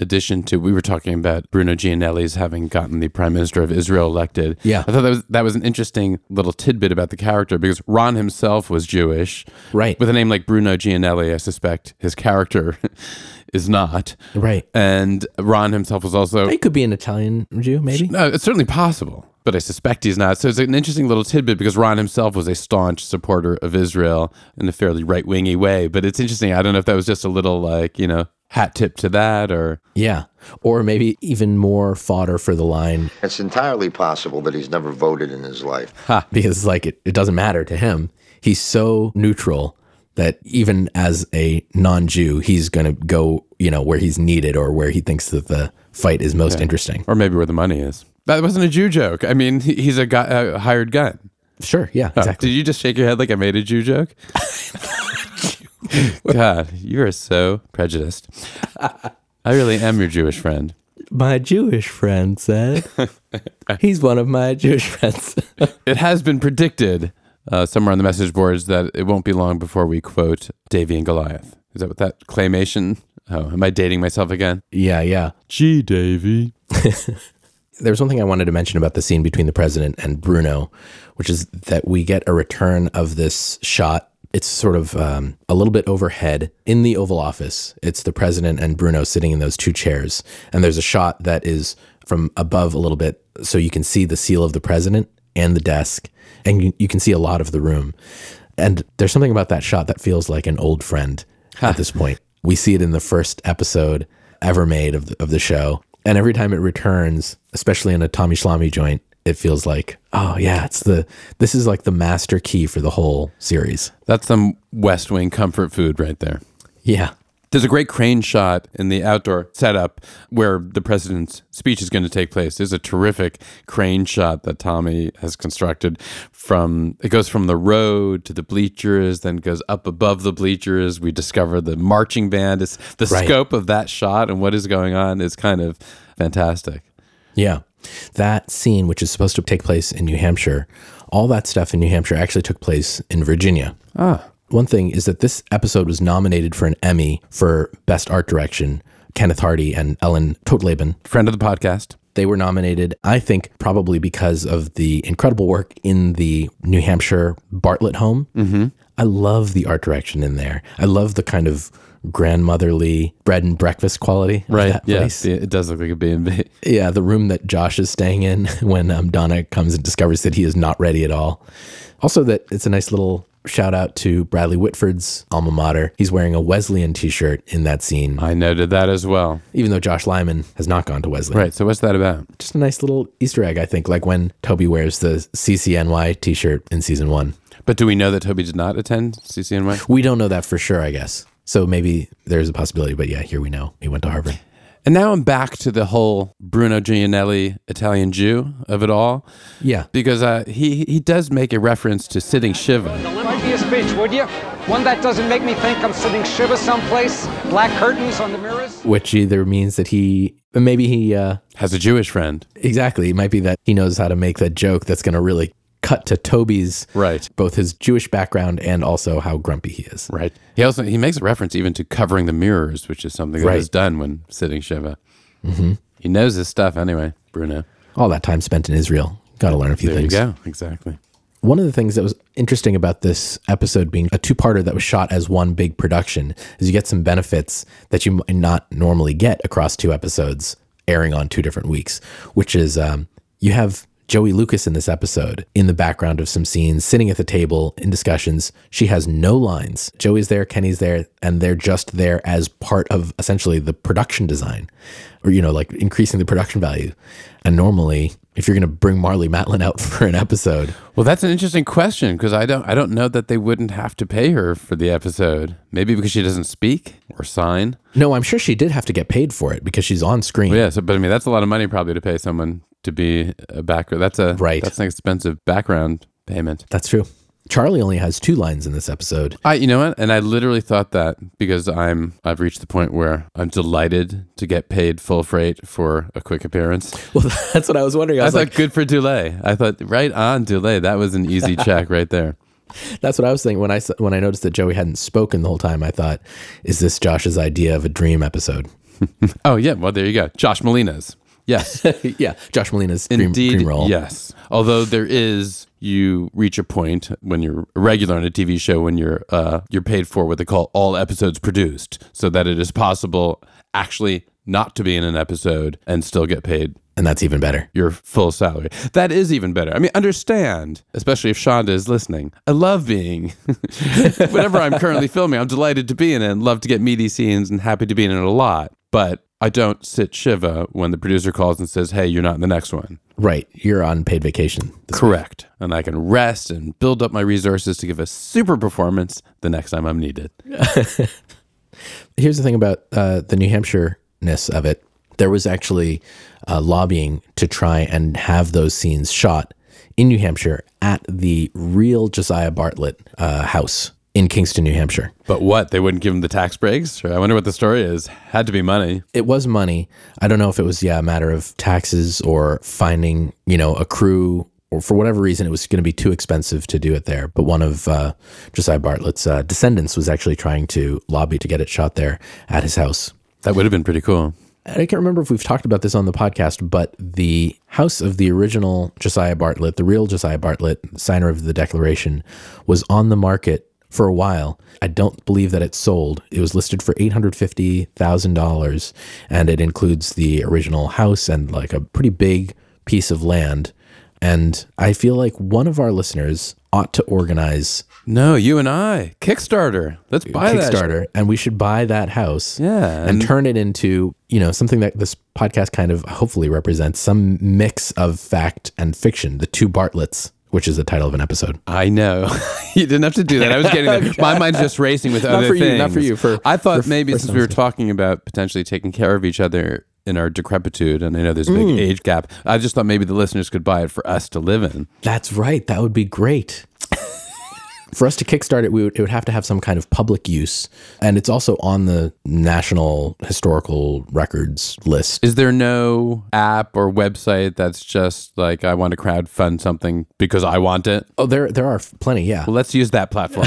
addition to, we were talking about Bruno Gianelli's having gotten the Prime Minister of Israel elected. Yeah. I thought that was that was an interesting little tidbit about the character, because Ron himself was Jewish. Right. With a name like Bruno Gianelli, I suspect his character is not. Right. And Ron himself was also... He could be an Italian Jew, maybe? No, it's certainly possible, but I suspect he's not. So it's an interesting little tidbit, because Ron himself was a staunch supporter of Israel in a fairly right-wingy way. But it's interesting. I don't know if that was just a little, like, you know, hat tip to that, or... Yeah. Or maybe even more fodder for the line. It's entirely possible that he's never voted in his life. Ha. Because, like, it, it doesn't matter to him. He's so neutral that even as a non-Jew, he's going to go, you know, where he's needed or where he thinks that the fight is most Yeah. interesting. Or maybe where the money is. That wasn't a Jew joke. I mean, he- he's a, guy, a hired gun. Sure, yeah, Oh, exactly. did you just shake your head like I made a Jew joke? God, you are so prejudiced. I really am your Jewish friend. My Jewish friend said, he's one of my Jewish friends. It has been predicted uh, somewhere on the message boards that it won't be long before we quote Davy and Goliath. Is that what that claymation? Oh, am I dating myself again? Yeah, yeah. Gee, Davy. There's one thing I wanted to mention about the scene between the president and Bruno, which is that we get a return of this shot. It's sort of um, a little bit overhead in the Oval Office. It's the president and Bruno sitting in those two chairs. And there's a shot that is from above a little bit, so you can see the seal of the president and the desk, and you, you can see a lot of the room. And there's something about that shot that feels like an old friend at this point. We see it in the first episode ever made of the, of the show. And every time it returns, especially in a Tommy Schlamme joint, it feels like, oh yeah, it's the, this is like the master key for the whole series. That's some West Wing comfort food right there. Yeah. There's a great crane shot in the outdoor setup where the president's speech is going to take place. There's a terrific crane shot that Tommy has constructed. From it goes from the road to the bleachers, then goes up above the bleachers. We discover the marching band. It's the Right. scope of that shot and what is going on is kind of fantastic. Yeah. That scene, which is supposed to take place in New Hampshire, all that stuff in New Hampshire actually took place in Virginia. Ah. One thing is that this episode was nominated for an Emmy for Best Art Direction. Kenneth Hardy and Ellen Totleben, Friend of the podcast. they were nominated, I think, probably because of the incredible work in the New Hampshire Bartlett home. Mm-hmm. I love the art direction in there. I love the kind of grandmotherly bread and breakfast quality of Right. that Yeah. place. It does look like a B and B. Yeah, the room that Josh is staying in when um, Donna comes and discovers that he is not ready at all. Also, that it's a nice little shout out to Bradley Whitford's alma mater. He's wearing a Wesleyan t-shirt in that scene, I noted that as well. even though Josh Lyman has not gone to Wesleyan. Right. So what's that about? Just a nice little Easter egg, I think, like when Toby wears the C C N Y t-shirt in season one. But do we know that Toby did not attend C C N Y? We don't know that for sure, I guess. So maybe there's a possibility, but yeah, here we know he went to Harvard. And now I'm back to the whole Bruno Gianelli Italian Jew of it all. Yeah. Because uh, he he does make a reference to sitting Shiva. Write me a speech, would you? One that doesn't make me think I'm sitting Shiva someplace, black curtains on the mirrors. Which either means that he, maybe he, uh, Has a Jewish friend. exactly, it might be that he knows how to make that joke that's going to really cut to Toby's, Right. both his Jewish background and also how grumpy he is. Right. He also he makes a reference even to covering the mirrors, which is something that Right. is done when sitting Shiva. Mm-hmm. He knows his stuff anyway, Bruno. All that time spent in Israel. Got to learn a few There things. you go. Exactly. One of the things that was interesting about this episode being a two-parter that was shot as one big production is you get some benefits that you might not normally get across two episodes airing on two different weeks, which is um, you have Joey Lucas in this episode in the background of some scenes, sitting at the table in discussions. She has no lines. Joey's there, Kenny's there, and they're just there as part of essentially the production design, or, you know, like increasing the production value. And normally, if you're going to bring Marlee Matlin out for an episode, Well, that's an interesting question because I don't I don't know that they wouldn't have to pay her for the episode. Maybe because she doesn't speak or sign. no, I'm sure she did have to get paid for it because she's on screen. Well, yeah, so, but I mean that's a lot of money probably to pay someone to be a backer. That's a Right. That's an expensive background payment. That's true. Charlie only has two lines in this episode. I, you know what? And I literally thought that because I'm, I've reached the point where I'm delighted to get paid full freight for a quick appearance. Well, that's what I was wondering. I I, was thought like, good for Dulé. I thought right on Dulé. That was an easy check right there. that's what I was thinking when I s- when I noticed that Joey hadn't spoken the whole time. I thought, is this Josh's idea of a dream episode? Oh, yeah. Well, there you go. Josh Malina's. Yes. Yeah, Josh Malina's dream, Indeed, dream role. yes. Although there is, you reach a point when you're a regular on a T V show when you're uh, you're paid for what they call all episodes produced, so that it is possible actually not to be in an episode and still get paid. And that's even better. Your full salary. That is even better. I mean, understand, especially if Shonda is listening. I love being, whatever I'm currently filming, I'm delighted to be in it and love to get meaty scenes and happy to be in it a lot. But I don't sit Shiva when the producer calls and says, hey, you're not in the next one. Right. You're on paid vacation. Correct. Week. And I can rest and build up my resources to give a super performance the next time I'm needed. Here's the thing about uh, the New Hampshire-ness of it. There was actually uh, lobbying to try and have those scenes shot in New Hampshire at the real Josiah Bartlett uh, house in Kingston, New Hampshire. But what? They wouldn't give him the tax breaks? I wonder what the story is. Had to be money. It was money. I don't know if it was, yeah, a matter of taxes or finding, you know, a crew, or for whatever reason, it was going to be too expensive to do it there. But one of uh, Josiah Bartlett's uh, descendants was actually trying to lobby to get it shot there at his house. That would have been pretty cool. I can't remember if we've talked about this on the podcast, but the house of the original Josiah Bartlett, the real Josiah Bartlett, signer of the Declaration, was on the market for a while. I don't believe that it sold. It was listed for eight hundred fifty thousand dollars, and it includes the original house and like a pretty big piece of land. And I feel like one of our listeners ought to organize... No, you and I. Kickstarter. Let's buy that. Kickstarter, and we should buy that house. Yeah. And, and turn it into, you know, something that this podcast kind of hopefully represents, some mix of fact and fiction, The Two Bartletts, which is the title of an episode. I know. You didn't have to do that. I was getting that. My mind's just racing with not other for things. You, not for you. For I thought for, maybe for since we were talking about potentially taking care of each other in our decrepitude, and I know there's a big Mm. age gap, I just thought maybe the listeners could buy it for us to live in. That's right. That would be great. For us to kickstart it, we would, it would have to have some kind of public use. And it's also on the National Historical Records list. Is there no app or website that's just like, I want to crowdfund something because I want it? Oh, there there are plenty, yeah. Well, let's use that platform.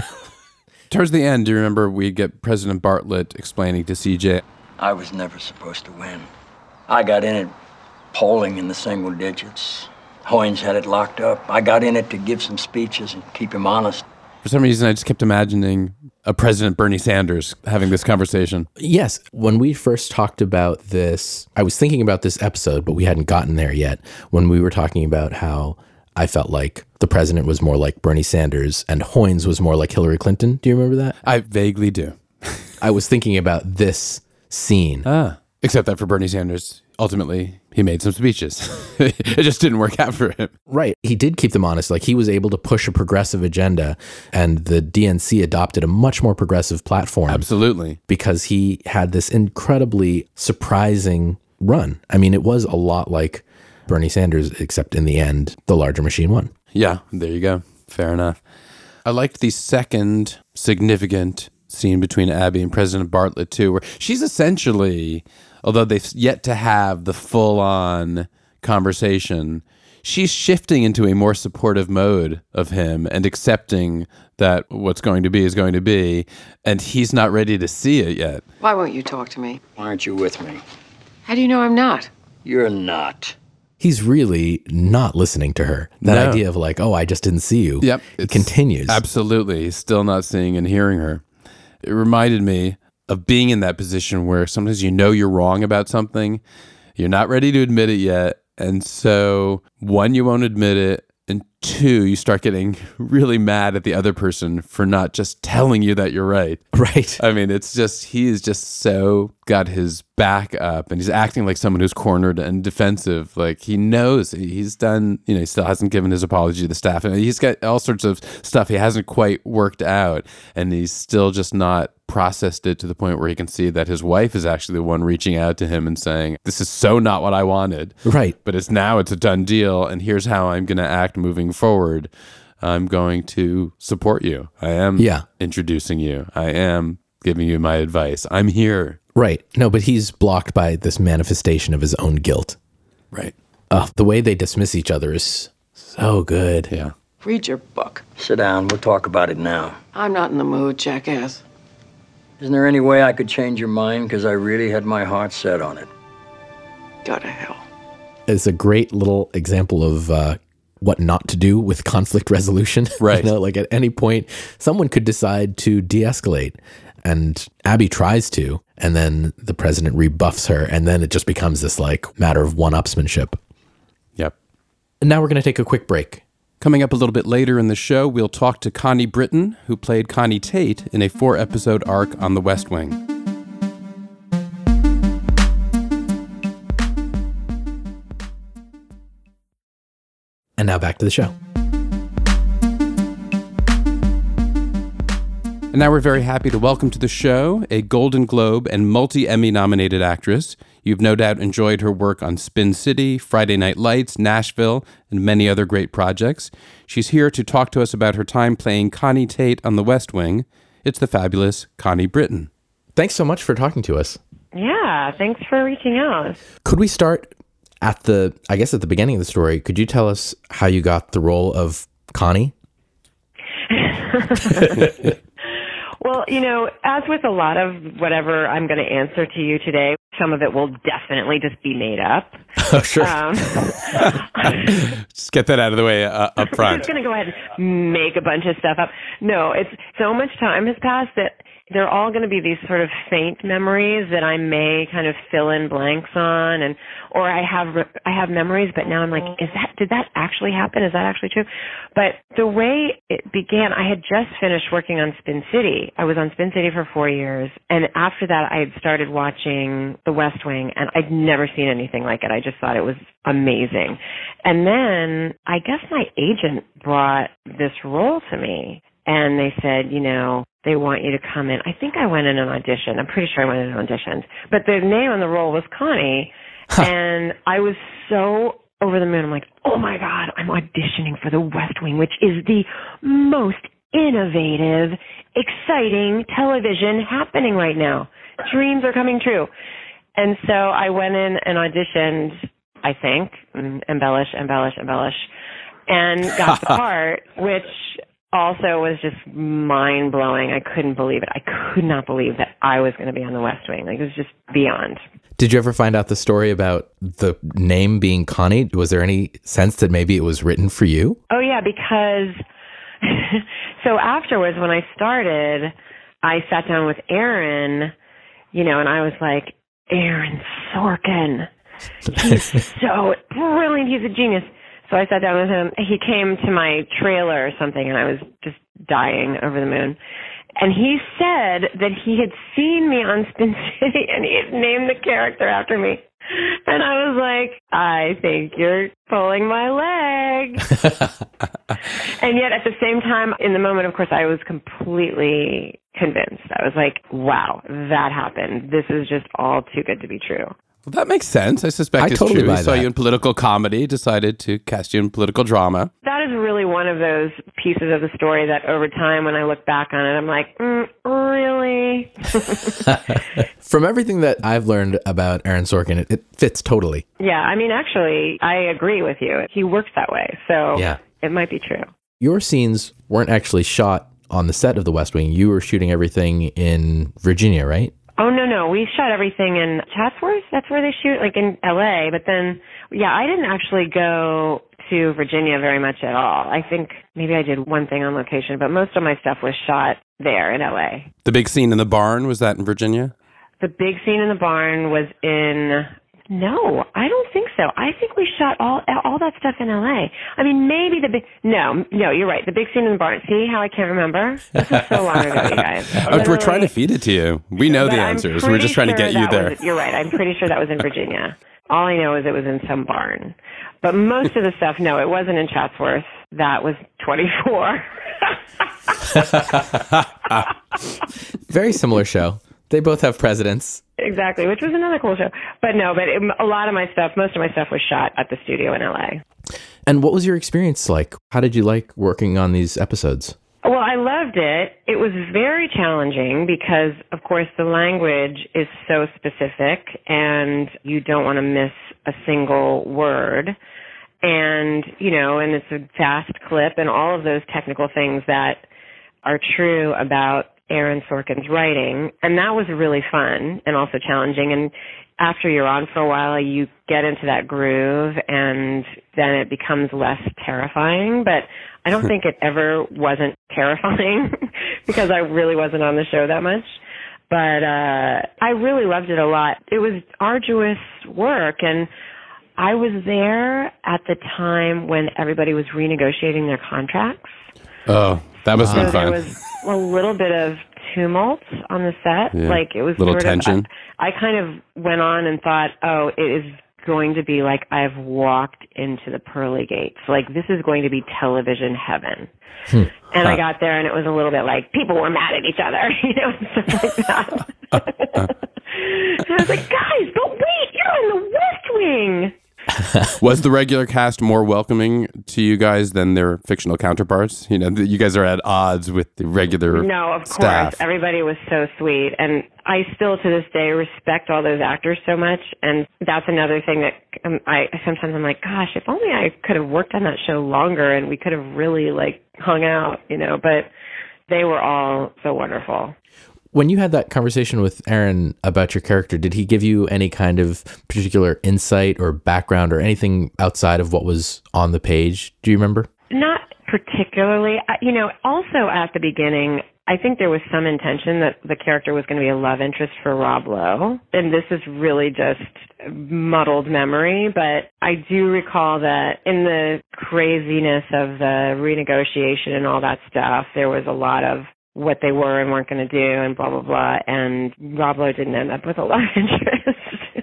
Towards the end, do you remember we get President Bartlett explaining to C J? I was never supposed to win. I got in it polling in the single digits. Hoynes had it locked up. I got in it to give some speeches and keep him honest. For some reason, I just kept imagining a President Bernie Sanders having this conversation. Yes. When we first talked about this, I was thinking about this episode, but we hadn't gotten there yet. When we were talking about how I felt like the president was more like Bernie Sanders and Hoynes was more like Hillary Clinton. Do you remember that? I vaguely do. I was thinking about this scene. Ah. Except that for Bernie Sanders, ultimately, he made some speeches. It just didn't work out for him. Right. He did keep them honest. Like, he was able to push a progressive agenda, and the D N C adopted a much more progressive platform. Absolutely. Because he had this incredibly surprising run. I mean, it was a lot like Bernie Sanders, except in the end, the larger machine won. Yeah, there you go. Fair enough. I liked the second significant scene between Abby and President Bartlett, too, where she's essentially, although they've yet to have the full-on conversation, she's shifting into a more supportive mode of him and accepting that what's going to be is going to be, and he's not ready to see it yet. Why won't you talk to me? Why aren't you with me? How do you know I'm not? You're not. He's really not listening to her. That No. idea of like, oh, I just didn't see you. Yep. It continues. Absolutely. He's still not seeing and hearing her. It reminded me of being in that position where sometimes you know you're wrong about something, you're not ready to admit it yet, and so one, you won't admit it, and two, you start getting really mad at the other person for not just telling you that you're right. Right. I mean, it's just, he is just so got his back up, and he's acting like someone who's cornered and defensive. Like, he knows he's done, you know, he still hasn't given his apology to the staff, and he's got all sorts of stuff he hasn't quite worked out, and he's still just not processed it to the point where he can see that his wife is actually the one reaching out to him and saying, this is so not what I wanted. Right. But it's now it's a done deal, and here's how I'm going to act moving forward. I'm going to support you. I am Yeah. introducing you. I am giving you my advice. I'm here. Right. No, but he's blocked by this manifestation of his own guilt. Right. Uh, the way they dismiss each other is so good. Yeah. Read your book. Sit down. We'll talk about it now. I'm not in the mood, jackass. Isn't there any way I could change your mind? Because I really had my heart set on it. Go to hell. It's a great little example of uh, what not to do with conflict resolution. Right. You know, like at any point, someone could decide to de-escalate, and Abby tries to, and then the president rebuffs her, and then it just becomes this like matter of one-upsmanship. Yep. And now we're going to take a quick break. Coming up a little bit later in the show, we'll talk to Connie Britton, who played Connie Tate in a four-episode arc on The West Wing. And now back to the show. And now we're very happy to welcome to the show a Golden Globe and multi-Emmy nominated actress. You've no doubt enjoyed her work on Spin City, Friday Night Lights, Nashville, and many other great projects. She's here to talk to us about her time playing Connie Tate on The West Wing. It's the fabulous Connie Britton. Thanks so much for talking to us. Yeah, thanks for reaching out. Could we start at the, I guess at the beginning of the story, could you tell us how you got the role of Connie? Well, you know, as with a lot of whatever I'm going to answer to you today, some of it will definitely just be made up. Oh, sure. Um, just get that out of the way uh, up front. I'm just going to go ahead and make a bunch of stuff up. No, it's so much time has passed that they're all going to be these sort of faint memories that I may kind of fill in blanks on, and or I have I have memories, but now I'm like, is that did that actually happen? Is that actually true? But the way it began, I had just finished working on Spin City. I was on Spin City for four years, and after that, I had started watching The West Wing, and I'd never seen anything like it. I just thought it was amazing. And then I guess my agent brought this role to me, and they said, you know, they want you to come in. I think I went in an audition. I'm pretty sure I went in an audition. But the name on the role was Connie. Huh. And I was so over the moon. I'm like, oh my God, I'm auditioning for The West Wing, which is the most innovative, exciting television happening right now. Dreams are coming true. And so I went in and auditioned, I think, embellish, embellish, embellish, and got the part, which also was just mind-blowing. I couldn't believe it. I could not believe that I was going to be on The West Wing. Like, it was just beyond. Did you ever find out the story about the name being Connie? Was there any sense that maybe it was written for you? Oh, yeah, because so afterwards when I started, I sat down with Aaron, you know, and I was like, Aaron Sorkin. He's so brilliant. He's a genius. So I sat down with him. He came to my trailer or something, and I was just dying over the moon. And he said that he had seen me on Spin City, and he had named the character after me. And I was like, I think you're pulling my leg. And yet at the same time, in the moment, of course, I was completely convinced. I was like, wow, that happened. This is just all too good to be true. Well, that makes sense. I suspect I it's totally true. buy He saw that. you in political comedy, decided to cast you in political drama. That is really one of those pieces of the story that over time, when I look back on it, I'm like, mm, really? From everything that I've learned about Aaron Sorkin, it, it fits totally. Yeah, I mean, actually, I agree with you. He works that way, so Yeah. it might be true. Your scenes weren't actually shot on the set of The West Wing. You were shooting everything in Virginia, right? Oh, no, no. We shot everything in Chatsworth. That's where they shoot, like in L A. But then, yeah, I didn't actually go to Virginia very much at all. I think maybe I did one thing on location, but most of my stuff was shot there in L A. The big scene in the barn, was that in Virginia? The big scene in the barn was in... No, I don't think so. I think we shot all all that stuff in L A. I mean, maybe the big... No, no, you're right. The big scene in the barn. See how I can't remember? This was so long ago, you guys. Oh, we're trying to feed it to you. We know the answers. We're just trying to get you there. Was, you're right. I'm pretty sure that was in Virginia. All I know is it was in some barn. But most of the stuff, no, it wasn't in Chatsworth. That was twenty-four. Very similar show. They both have presidents. Exactly, which was another cool show. But no, but it, a lot of my stuff, most of my stuff was shot at the studio in L A. And what was your experience like? How did you like working on these episodes? Well, I loved it. It was very challenging because, of course, the language is so specific and you don't want to miss a single word. And, you know, and it's a fast clip and all of those technical things that are true about Aaron Sorkin's writing, and that was really fun and also challenging. And after you're on for a while, you get into that groove, and then it becomes less terrifying. But I don't think it ever wasn't terrifying because I really wasn't on the show that much. But uh, I really loved it a lot. It was arduous work, and I was there at the time when everybody was renegotiating their contracts. Oh, that must have so been fun. There was a little bit of tumult on the set. Yeah. Like it was little sort tension. Of, I, I kind of went on and thought, oh, it is going to be like I've walked into the pearly gates. Like this is going to be television heaven. Hmm. And huh. I got there and it was a little bit like people were mad at each other, you know, and stuff like that. And I was like, guys, but wait, you're in the West Wing. Was the regular cast more welcoming to you guys than their fictional counterparts? You know, you guys are at odds with the regular No, of staff. course. Everybody was so sweet. And I still, to this day, respect all those actors so much. And that's another thing that um, I sometimes I'm like, gosh, if only I could have worked on that show longer and we could have really, like, hung out, you know. But they were all so wonderful. When you had that conversation with Aaron about your character, did he give you any kind of particular insight or background or anything outside of what was on the page? Do you remember? Not particularly. You know, also at the beginning, I think there was some intention that the character was going to be a love interest for Rob Lowe. And this is really just muddled memory, but I do recall that in the craziness of the renegotiation and all that stuff, there was a lot of what they were and weren't going to do and blah, blah, blah. And Rob Lowe didn't end up with a love interest.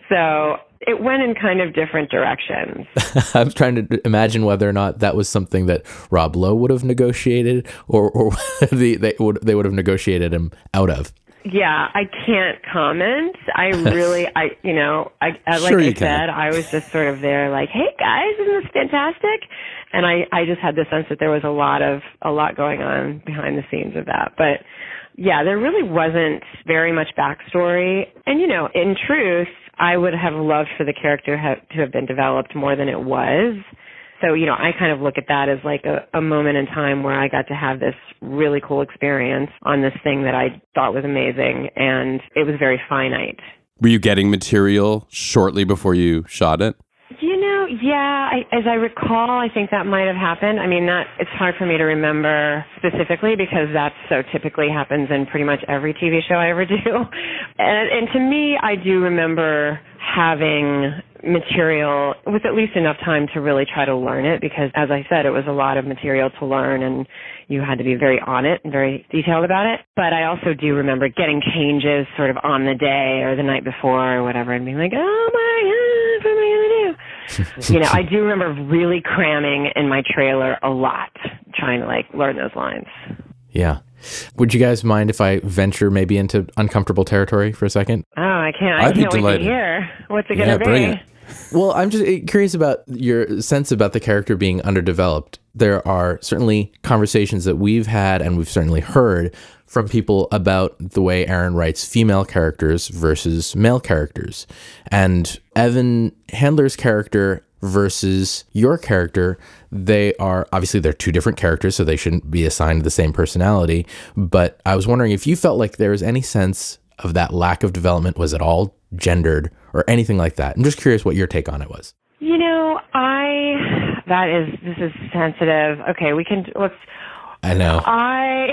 So it went in kind of different directions. I'm trying to imagine whether or not that was something that Rob Lowe would have negotiated or, or the, they would they would have negotiated him out of. Yeah, I can't comment. I really, I, you know, I, I like Sure I you said, can. I was just sort of there like, hey guys, isn't this fantastic? And I, I just had the sense that there was a lot of, a lot going on behind the scenes of that. But yeah, there really wasn't very much backstory. And, you know, in truth, I would have loved for the character ha- to have been developed more than it was. So, you know, I kind of look at that as like a, a moment in time where I got to have this really cool experience on this thing that I thought was amazing, and it was very finite. Were you getting material shortly before you shot it? You know, yeah, I, as I recall, I think that might have happened. I mean, that it's hard for me to remember specifically because that so typically happens in pretty much every T V show I ever do. And, and to me, I do remember having material with at least enough time to really try to learn it because, as I said, it was a lot of material to learn and you had to be very on it and very detailed about it. But I also do remember getting changes sort of on the day or the night before or whatever and being like, oh my God, what am I going to do? You know, I do remember really cramming in my trailer a lot, trying to like learn those lines. Yeah. Would you guys mind if I venture maybe into uncomfortable territory for a second? Oh, I can't. I I'd be can't wait delighted. to hear. What's it going Yeah, to be? bring it. Well, I'm just curious about your sense about the character being underdeveloped. There are certainly conversations that we've had and we've certainly heard from people about the way Aaron writes female characters versus male characters. And Evan Handler's character versus your character, they are obviously they're two different characters, so they shouldn't be assigned the same personality. But I was wondering if you felt like there was any sense of that lack of development. Was it all gendered or anything like that? I'm just curious what your take on it was. You know, I that is this is sensitive. Okay, we can let's. I know. I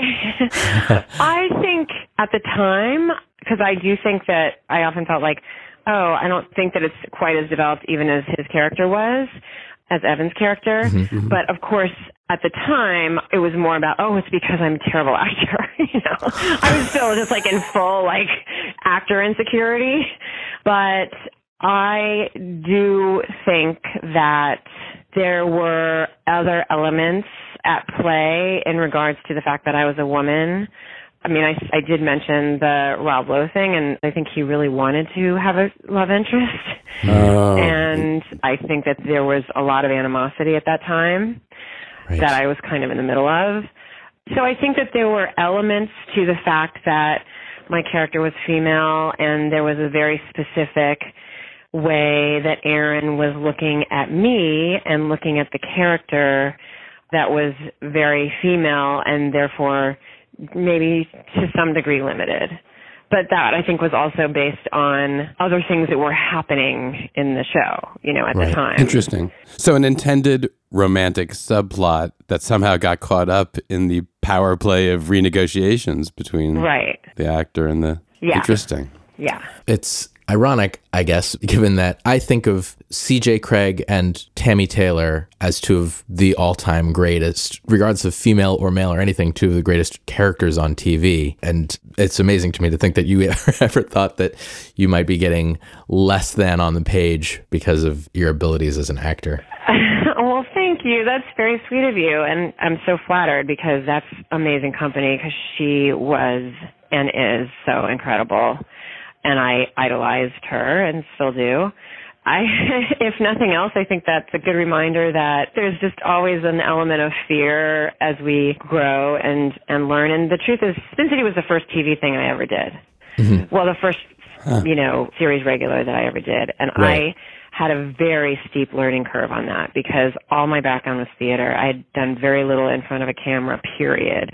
I think at the time, because I do think that I often felt like, oh, I don't think that it's quite as developed even as his character was, as Evan's character. Mm-hmm. But of course, at the time, it was more about, oh, it's because I'm a terrible actor. You know, I was still just like in full like actor insecurity. But I do think that there were other elements at play in regards to the fact that I was a woman. I mean, I, I did mention the Rob Lowe thing, and I think he really wanted to have a love interest. Oh. And I think that there was a lot of animosity at that time right. that I was kind of in the middle of. So I think that there were elements to the fact that my character was female, and there was a very specific way that Aaron was looking at me and looking at the character that was very female and therefore maybe to some degree limited. But that, I think, was also based on other things that were happening in the show, you know, at right. the time. Interesting. So an intended romantic subplot that somehow got caught up in the power play of renegotiations between right. the actor and the... Yeah. Interesting. Yeah. It's ironic, I guess, given that I think of C J Cregg and Tammy Taylor as two of the all-time greatest, regardless of female or male or anything, two of the greatest characters on T V. And it's amazing to me to think that you ever, ever thought that you might be getting less than on the page because of your abilities as an actor. Well, thank you. That's very sweet of you. And I'm so flattered because that's amazing company because she was and is so incredible. And I idolized her and still do. I, if nothing else, I think that's a good reminder that there's just always an element of fear as we grow and, and learn. And the truth is, Spin City was the first T V thing I ever did. Mm-hmm. Well, the first, huh. you know, series regular that I ever did. And right. I had a very steep learning curve on that because all my background was theater. I had done very little in front of a camera, period.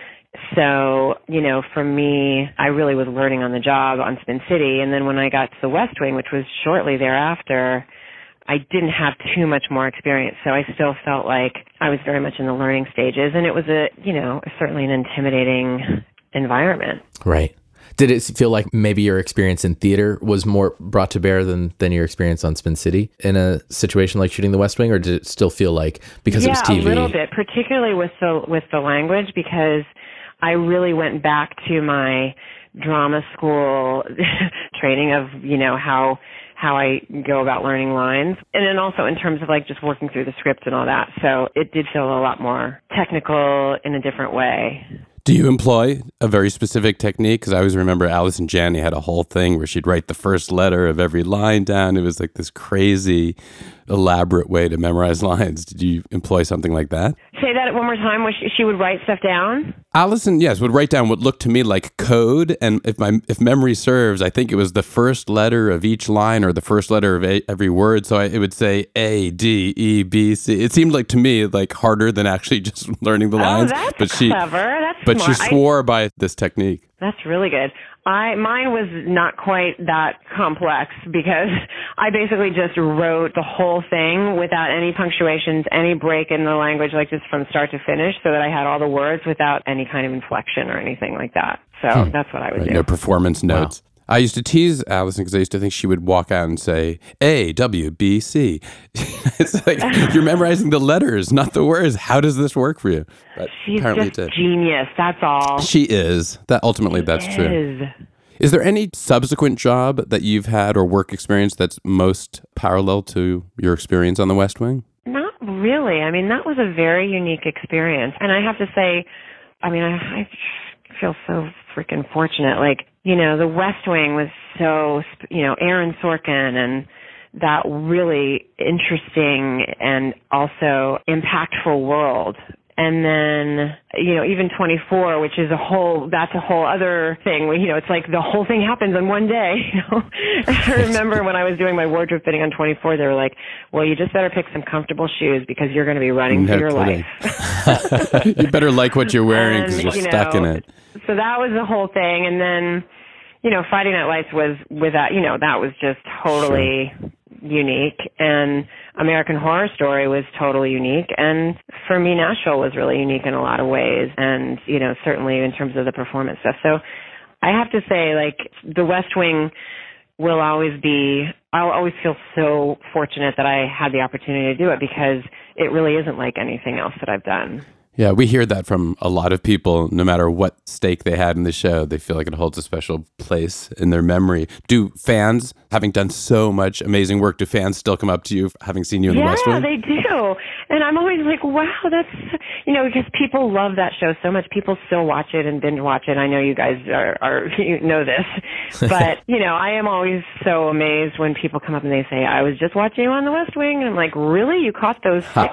So, you know, for me, I really was learning on the job on Spin City. And then when I got to The West Wing, which was shortly thereafter, I didn't have too much more experience. So I still felt like I was very much in the learning stages. And it was a, you know, certainly an intimidating environment. Right. Did it feel like maybe your experience in theater was more brought to bear than, than your experience on Spin City in a situation like shooting The West Wing? Or did it still feel like, because yeah, it was T V? Yeah, a little bit, particularly with the, with the language, because I really went back to my drama school training of, you know, how how I go about learning lines. And then also in terms of like just working through the script and all that. So it did feel a lot more technical in a different way. Do you employ a very specific technique? Because I always remember Allison Janney had a whole thing where she'd write the first letter of every line down. It was like this crazy, elaborate way to memorize lines. Did you employ something like that? Say that one more time, where she, she would write stuff down? Allison, yes, would write down what looked to me like code. And if my if memory serves, I think it was the first letter of each line or the first letter of a, every word. So I, it would say A, D, E, B, C. It seemed like to me like harder than actually just learning the lines. Oh, that's but she, clever. That's But smart. she swore I, by this technique. That's really good. I mine was not quite that complex because I basically just wrote the whole thing without any punctuations, any break in the language, like just from start to finish, so that I had all the words without any kind of inflection or anything like that. So hmm. that's what I would right, do. No performance notes. Wow. I used to tease Allison because I used to think she would walk out and say A, W, B, C. It's like you're memorizing the letters, not the words. How does this work for you? But She's apparently just it did. Genius. That's all. She is. That ultimately, she that's is. true. Is there any subsequent job that you've had or work experience that's most parallel to your experience on The West Wing? Not really. I mean, that was a very unique experience, and I have to say, I mean, I, I feel so freaking fortunate. Like, you know, The West Wing was so, you know, Aaron Sorkin and that really interesting and also impactful world. And then, you know, even twenty-four, which is a whole, that's a whole other thing. You know, it's like the whole thing happens in one day. You know? I remember when I was doing my wardrobe fitting on twenty-four, they were like, well, you just better pick some comfortable shoes because you're going to be running no for your kidding. life. You better like what you're wearing because you're you stuck know, in it. So that was the whole thing. And then, you know, Friday Night Lights was without, you know, that was just totally sure. unique. And American Horror Story was totally unique. And for me, Nashville was really unique in a lot of ways. And, you know, certainly in terms of the performance stuff. So I have to say, like, The West Wing will always be, I'll always feel so fortunate that I had the opportunity to do it because it really isn't like anything else that I've done. Yeah, we hear that from a lot of people. No matter what stake they had in the show, they feel like it holds a special place in their memory. Do fans, having done so much amazing work, do fans still come up to you having seen you in yeah, The West Wing? Yeah, they do. And I'm always like, wow, that's, you know, because people love that show so much. People still watch it and binge watch it. I know you guys are, are you know this. But, you know, I am always so amazed when people come up and they say, I was just watching you on The West Wing. And I'm like, really? You caught those six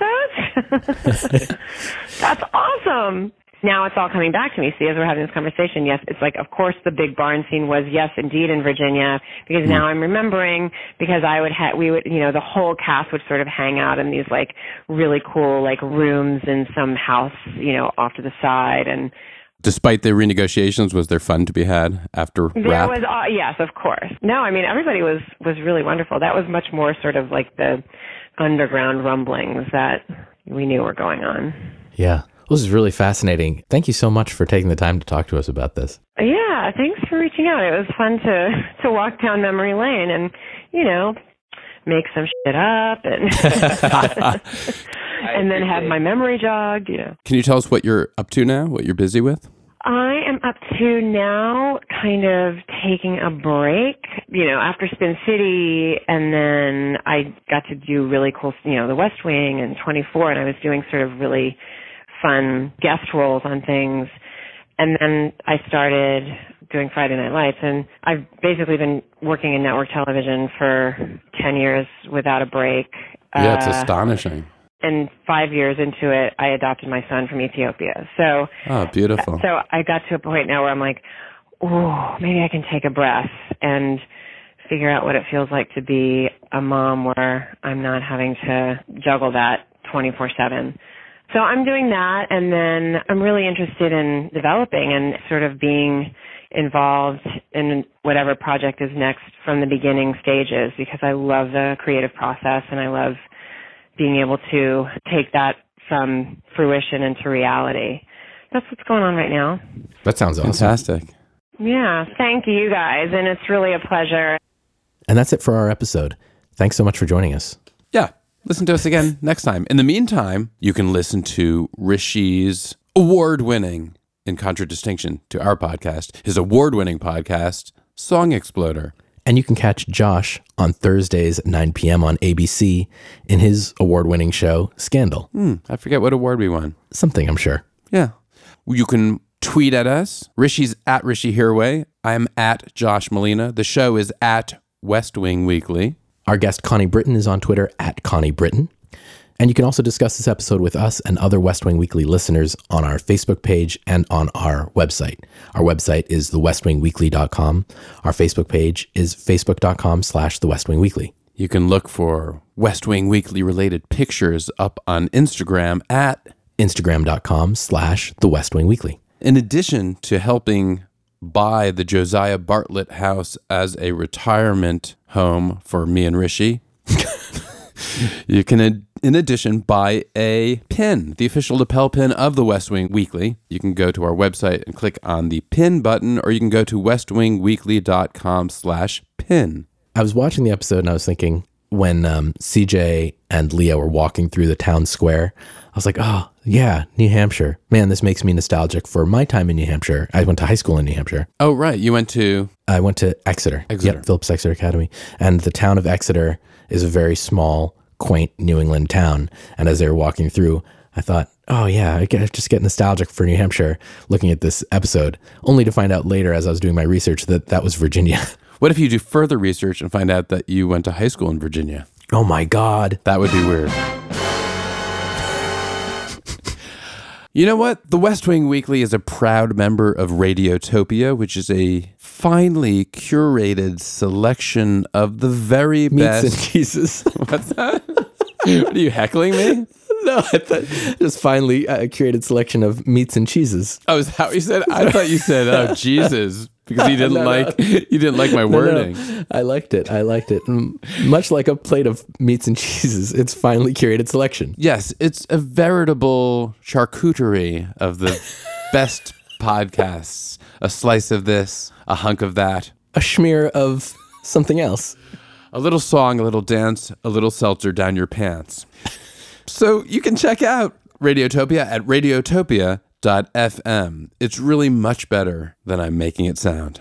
episodes? That's awesome. Now it's all coming back to me. See, as we're having this conversation, yes, it's like, of course, the big barn scene was, yes, indeed, in Virginia, because now I'm remembering, because I would have, we would, you know, the whole cast would sort of hang out in these, like, really cool, like, rooms in some house, you know, off to the side, and Despite the renegotiations, was there fun to be had after There rap? was, uh, yes, of course. No, I mean, everybody was, was really wonderful. That was much more sort of like the underground rumblings that we knew were going on. Yeah. This is really fascinating. Thank you so much for taking the time to talk to us about this. Yeah, thanks for reaching out. It was fun to, to walk down memory lane and, you know, make some shit up and and then have my memory jogged, you know. Can you tell us what you're up to now, what you're busy with? I am up to now kind of taking a break, you know, after Spin City, and then I got to do really cool, you know, The West Wing and twenty-four, and I was doing sort of really fun guest roles on things. And then I started doing Friday Night Lights, and I've basically been working in network television for ten years without a break. Yeah, it's Uh, astonishing. And five years into it, I adopted my son from Ethiopia. So, Oh, beautiful. so I got to a point now where I'm like, oh, maybe I can take a breath and figure out what it feels like to be a mom where I'm not having to juggle that twenty-four seven. So I'm doing that, and then I'm really interested in developing and sort of being involved in whatever project is next from the beginning stages, because I love the creative process and I love being able to take that from fruition into reality. That's what's going on right now. That sounds awesome. Fantastic. Yeah, thank you guys, and it's really a pleasure. And that's it for our episode. Thanks so much for joining us. Yeah. Listen to us again next time. In the meantime, you can listen to Rishi's award-winning, in contradistinction to our podcast, his award-winning podcast, Song Exploder. And you can catch Josh on Thursdays at nine p.m. on A B C in his award-winning show, Scandal. Hmm, I forget what award we won. Something, I'm sure. Yeah. You can tweet at us. Rishi's at Rishi Hirway. I'm at Josh Molina. The show is at West Wing Weekly. Our guest Connie Britton is on Twitter at Connie Britton. And you can also discuss this episode with us and other West Wing Weekly listeners on our Facebook page and on our website. Our website is the west wing weekly dot com. Our Facebook page is facebook.com slash the West Wing Weekly. You can look for West Wing Weekly related pictures up on Instagram at instagram.com slash the West Wing Weekly. In addition to helping buy the Josiah Bartlett house as a retirement home for me and Rishi, you can, in addition, buy a pin, the official lapel pin of the West Wing Weekly. You can go to our website and click on the pin button, or you can go to westwingweekly.com slash pin. I was watching the episode and I was thinking, when um, C J and Leah were walking through the town square, I was like, oh, yeah, New Hampshire. Man, this makes me nostalgic for my time in New Hampshire. I went to high school in New Hampshire. Oh, right. You went to... I went to Exeter. Exeter. Yep, Phillips Exeter Academy. And the town of Exeter is a very small, quaint New England town. And as they were walking through, I thought, oh, yeah, I get, just get nostalgic for New Hampshire looking at this episode, only to find out later as I was doing my research that that was Virginia. What if you do further research and find out that you went to high school in Virginia? Oh, my God. That would be weird. You know what? The West Wing Weekly is a proud member of Radiotopia, which is a finely curated selection of the very Meats best. and cheeses. What's that? What are you heckling me? No, I thought just finally a curated selection of meats and cheeses. Oh, is that what you said? I thought you said, "Oh, Jesus," because you didn't No, no. like you didn't like my No, no, wording. no. I liked it. I liked it. Mm, Much like a plate of meats and cheeses, it's finely curated selection. Yes, it's a veritable charcuterie of the best podcasts. A slice of this, a hunk of that, A schmear of something else. a little song, a little dance, a little seltzer down your pants. So you can check out Radiotopia at radiotopia dot f m. It's really much better than I'm making it sound.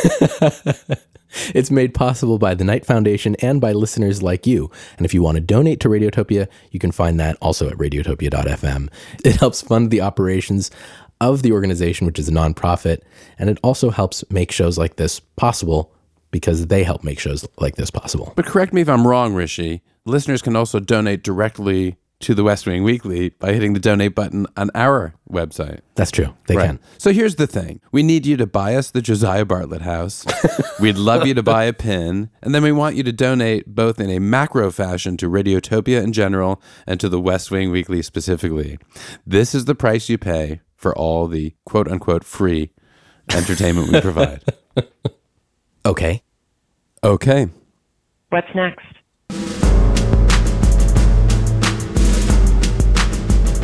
It's made possible by the Knight Foundation and by listeners like you. And if you want to donate to Radiotopia, you can find that also at radiotopia dot f m. It helps fund the operations of the organization, which is a nonprofit, and it also helps make shows like this possible because they help make shows like this possible. But correct me if I'm wrong, Rishi. Listeners can also donate directly to the West Wing Weekly by hitting the donate button on our website. That's true. They Right. can. So here's the thing. We need you to buy us the Josiah Bartlett house. We'd love you to buy a pin. And then we want you to donate both in a macro fashion to Radiotopia in general and to the West Wing Weekly specifically. This is the price you pay for all the quote unquote free entertainment we provide. Okay. Okay. What's next?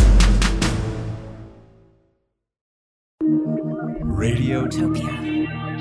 Radiotopia.